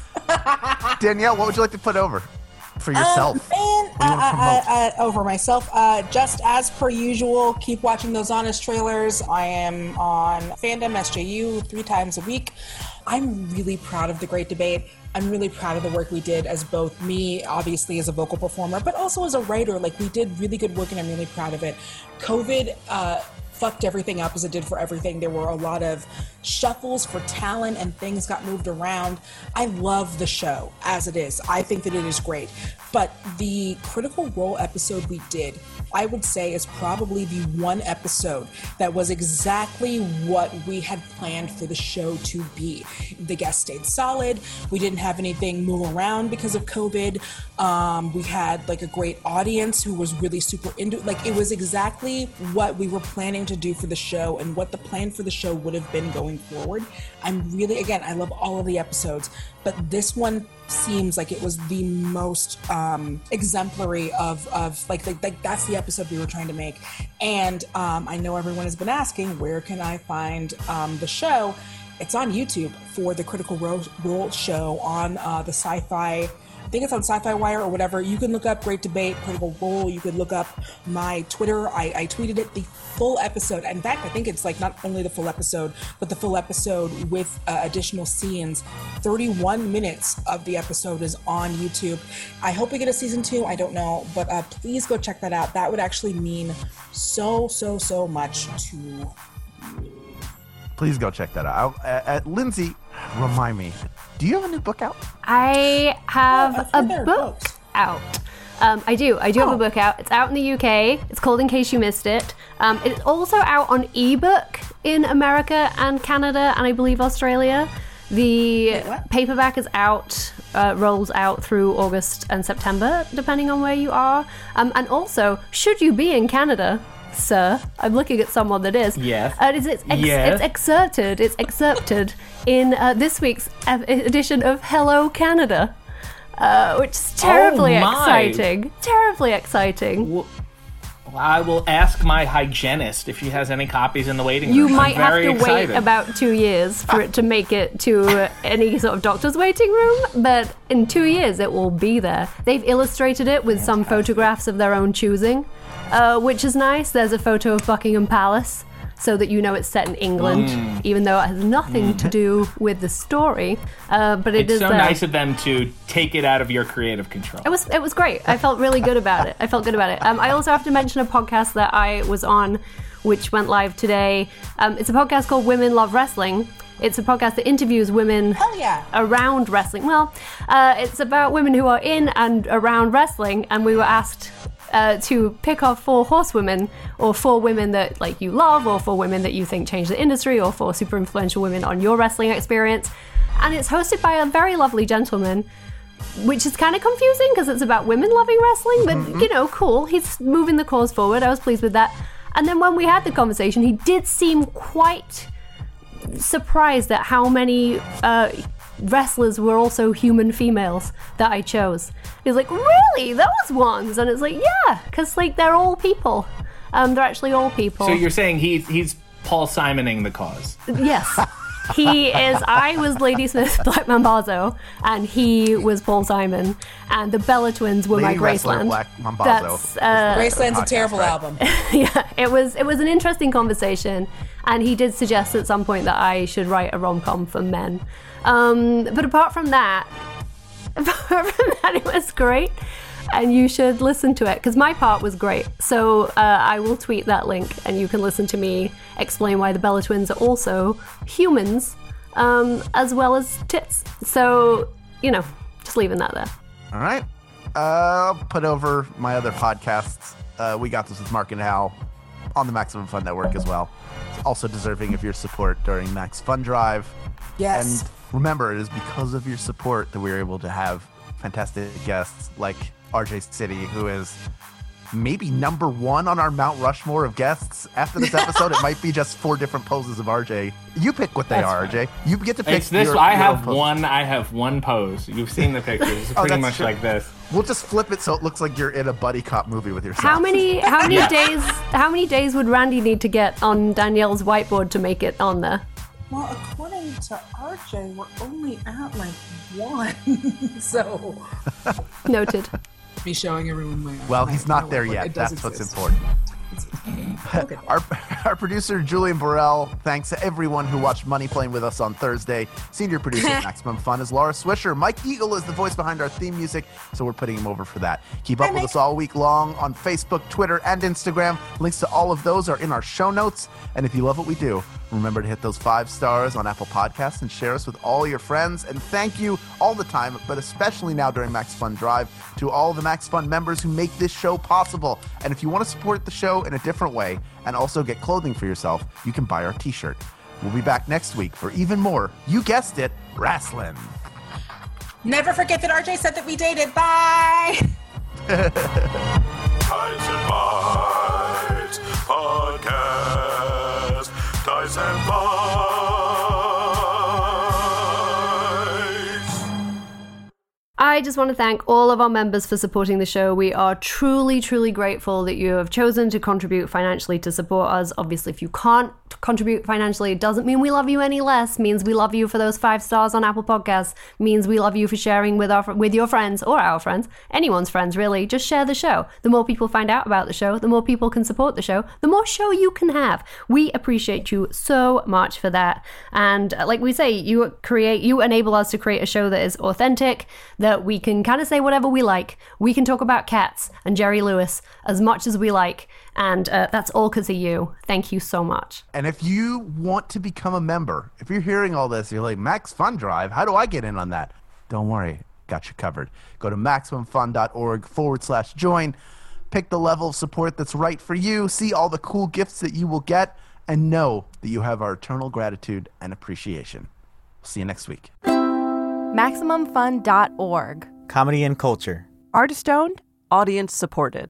Danielle, what would you like to put over for yourself? Um, and, uh, uh, uh, over myself. Uh, just as per usual, keep watching those Honest trailers. I am on Fandom S J U three times a week. I'm really proud of The Great Debate. I'm really proud of the work we did as both me, obviously, as a vocal performer, but also as a writer. Like, we did really good work, and I'm really proud of it. COVID uh, fucked everything up as it did for everything. There were a lot of shuffles for talent, and things got moved around. I love the show as it is. I think that it is great. But the Critical Role episode we did, I would say, is probably the one episode that was exactly what we had planned for the show to be. The guests stayed solid. We didn't have anything move around because of COVID. Um, we had like a great audience who was really super into it. Like, it was exactly what we were planning to do for the show and what the plan for the show would have been going forward. I'm really, again, I love all of the episodes, but this one seems like it was the most um, exemplary of, of like, like, like, that's the episode we were trying to make. And um, I know everyone has been asking, where can I find um, the show? It's on YouTube for the Critical Role, Role show on uh, the Sci-Fi, I think it's on Sci-Fi Wire or whatever. You can look up Great Debate, Critical Role. You could look up my Twitter. I, I tweeted it, the full episode. In fact, I think it's like not only the full episode, but the full episode with uh, additional scenes. thirty-one minutes of the episode is on YouTube. I hope we get a season two. I don't know, but uh, please go check that out. That would actually mean so, so, so much to you. Please go check that out. Uh, uh, Lindsay, remind me, do you have a new book out? I have Oh, a there are book books. out. Um, I do. I do Oh. have a book out. It's out in the U K. It's called In Case You Missed It. Um, it's also out on ebook in America and Canada and I believe Australia. The Wait, what? paperback is out, uh, rolls out through August and September, depending on where you are. Um, and also, should you be in Canada, sir, I'm looking at someone that is. Yes. Uh, it's, it's, ex- Yes. it's excerpted. It's excerpted in uh, this week's ep- edition of Hello Canada, uh, which is terribly Oh, my. exciting. Terribly exciting. Well, I will ask my hygienist if she has any copies in the waiting room. You I'm might have very to excited. wait about two years for it to make it to any sort of doctor's waiting room, but in two years it will be there. They've illustrated it with some photographs of their own choosing, uh, which is nice. There's a photo of Buckingham Palace, so that you know it's set in England, Mm. even though it has nothing to do with the story. Uh, but it It's is so there. nice of them to take it out of your creative control. It was it was great. I felt really good about it. I felt good about it. Um, I also have to mention a podcast that I was on, which went live today. Um, it's a podcast called Women Love Wrestling. It's a podcast that interviews women Hell yeah. around wrestling. Well, uh, it's about women who are in and around wrestling, and we were asked uh, to pick off four horsewomen, or four women that like you love, or four women that you think changed the industry, or four super influential women on your wrestling experience. And it's hosted by a very lovely gentleman, which is kind of confusing because it's about women loving wrestling, but Mm-hmm. you know, cool. He's moving the cause forward. I was pleased with that. And then when we had the conversation, he did seem quite surprised at how many uh, wrestlers were also human females that I chose. He was like, really? Those ones? And it's like, yeah, because like they're all people. Um, they're actually all people. So you're saying he's he's Paul Simoning the cause? Yes. He is. I was Lady Smith, Black Mambazo, and he was Paul Simon. And the Bella Twins were Lady my Wrestler Graceland. Black Mambazo. That's, uh, Graceland's a podcast, terrible right? album. yeah, it was. It was an interesting conversation, and he did suggest at some point that I should write a rom-com for men. Um, but apart from that, apart from that, it was great. And you should listen to it because my part was great. So uh, I will tweet that link and you can listen to me explain why the Bella Twins are also humans um, as well as tits. So, you know, just leaving that there. All right. Uh, I'll put over my other podcasts. Uh, we got this with Mark and Hal on the Maximum Fun Network as well. is also deserving of your support during Max Fun Drive. Yes. And remember, it is because of your support that we're able to have fantastic guests like R J City, who is maybe number one on our Mount Rushmore of guests. After this episode, it might be just four different poses of R J. You pick what they That's are, fine. R J. You get to pick. It's this. Your, I your have own one. I have one pose. You've seen the pictures. It's Oh, pretty that's much true. like this. We'll just flip it so it looks like you're in a buddy cop movie with yourself. How many how many Yeah. days how many days would Randy need to get on Danielle's whiteboard to make it on there? Well, according to R J, we're only at like one. So, Noted. me showing everyone my. Well, my- he's my not there whiteboard. yet. It does That's what's exist. important. Okay. Our, our producer, Julian Burrell. Thanks to everyone who watched Money Plane with us on Thursday. Senior producer at Maximum Fun is Laura Swisher. Mike Eagle is the voice behind our theme music, so we're putting him over for that. Keep up Hi, with Mike. us all week long on Facebook, Twitter, and Instagram. Links to all of those are in our show notes. And if you love what we do, remember to hit those five stars on Apple Podcasts and share us with all your friends. And thank you all the time, but especially now during Max Fun Drive, to all the Max Fun members who make this show possible. And if you want to support the show in a different way and also get clothing for yourself, you can buy our t-shirt. We'll be back next week for even more, you guessed it, wrestling. Never forget that R J said that we dated. Bye. Ties and Bites Podcast. Ties and Bites. I just want to thank all of our members for supporting the show. We are truly, truly grateful that you have chosen to contribute financially to support us. Obviously, if you can't contribute financially, it doesn't mean we love you any less. It means we love you for those five stars on Apple Podcasts. It means we love you for sharing with our with your friends or our friends, anyone's friends, really. Just share the show. The more people find out about the show, the more people can support the show, the more show you can have. We appreciate you so much for that. And uh, like we say, you create, you enable us to create a show that is authentic, that we can kind of say whatever we like. We can talk about cats and Jerry Lewis as much as we like. And uh, that's all because of you. Thank you so much. And if you want to become a member, if you're hearing all this, you're like, Max Fun Drive, how do I get in on that? Don't worry, got you covered. Go to MaximumFun.org forward slash join. Pick the level of support that's right for you. See all the cool gifts that you will get. And know that you have our eternal gratitude and appreciation. See you next week. Maximum Fun dot org. Comedy and culture. Artist owned, audience supported.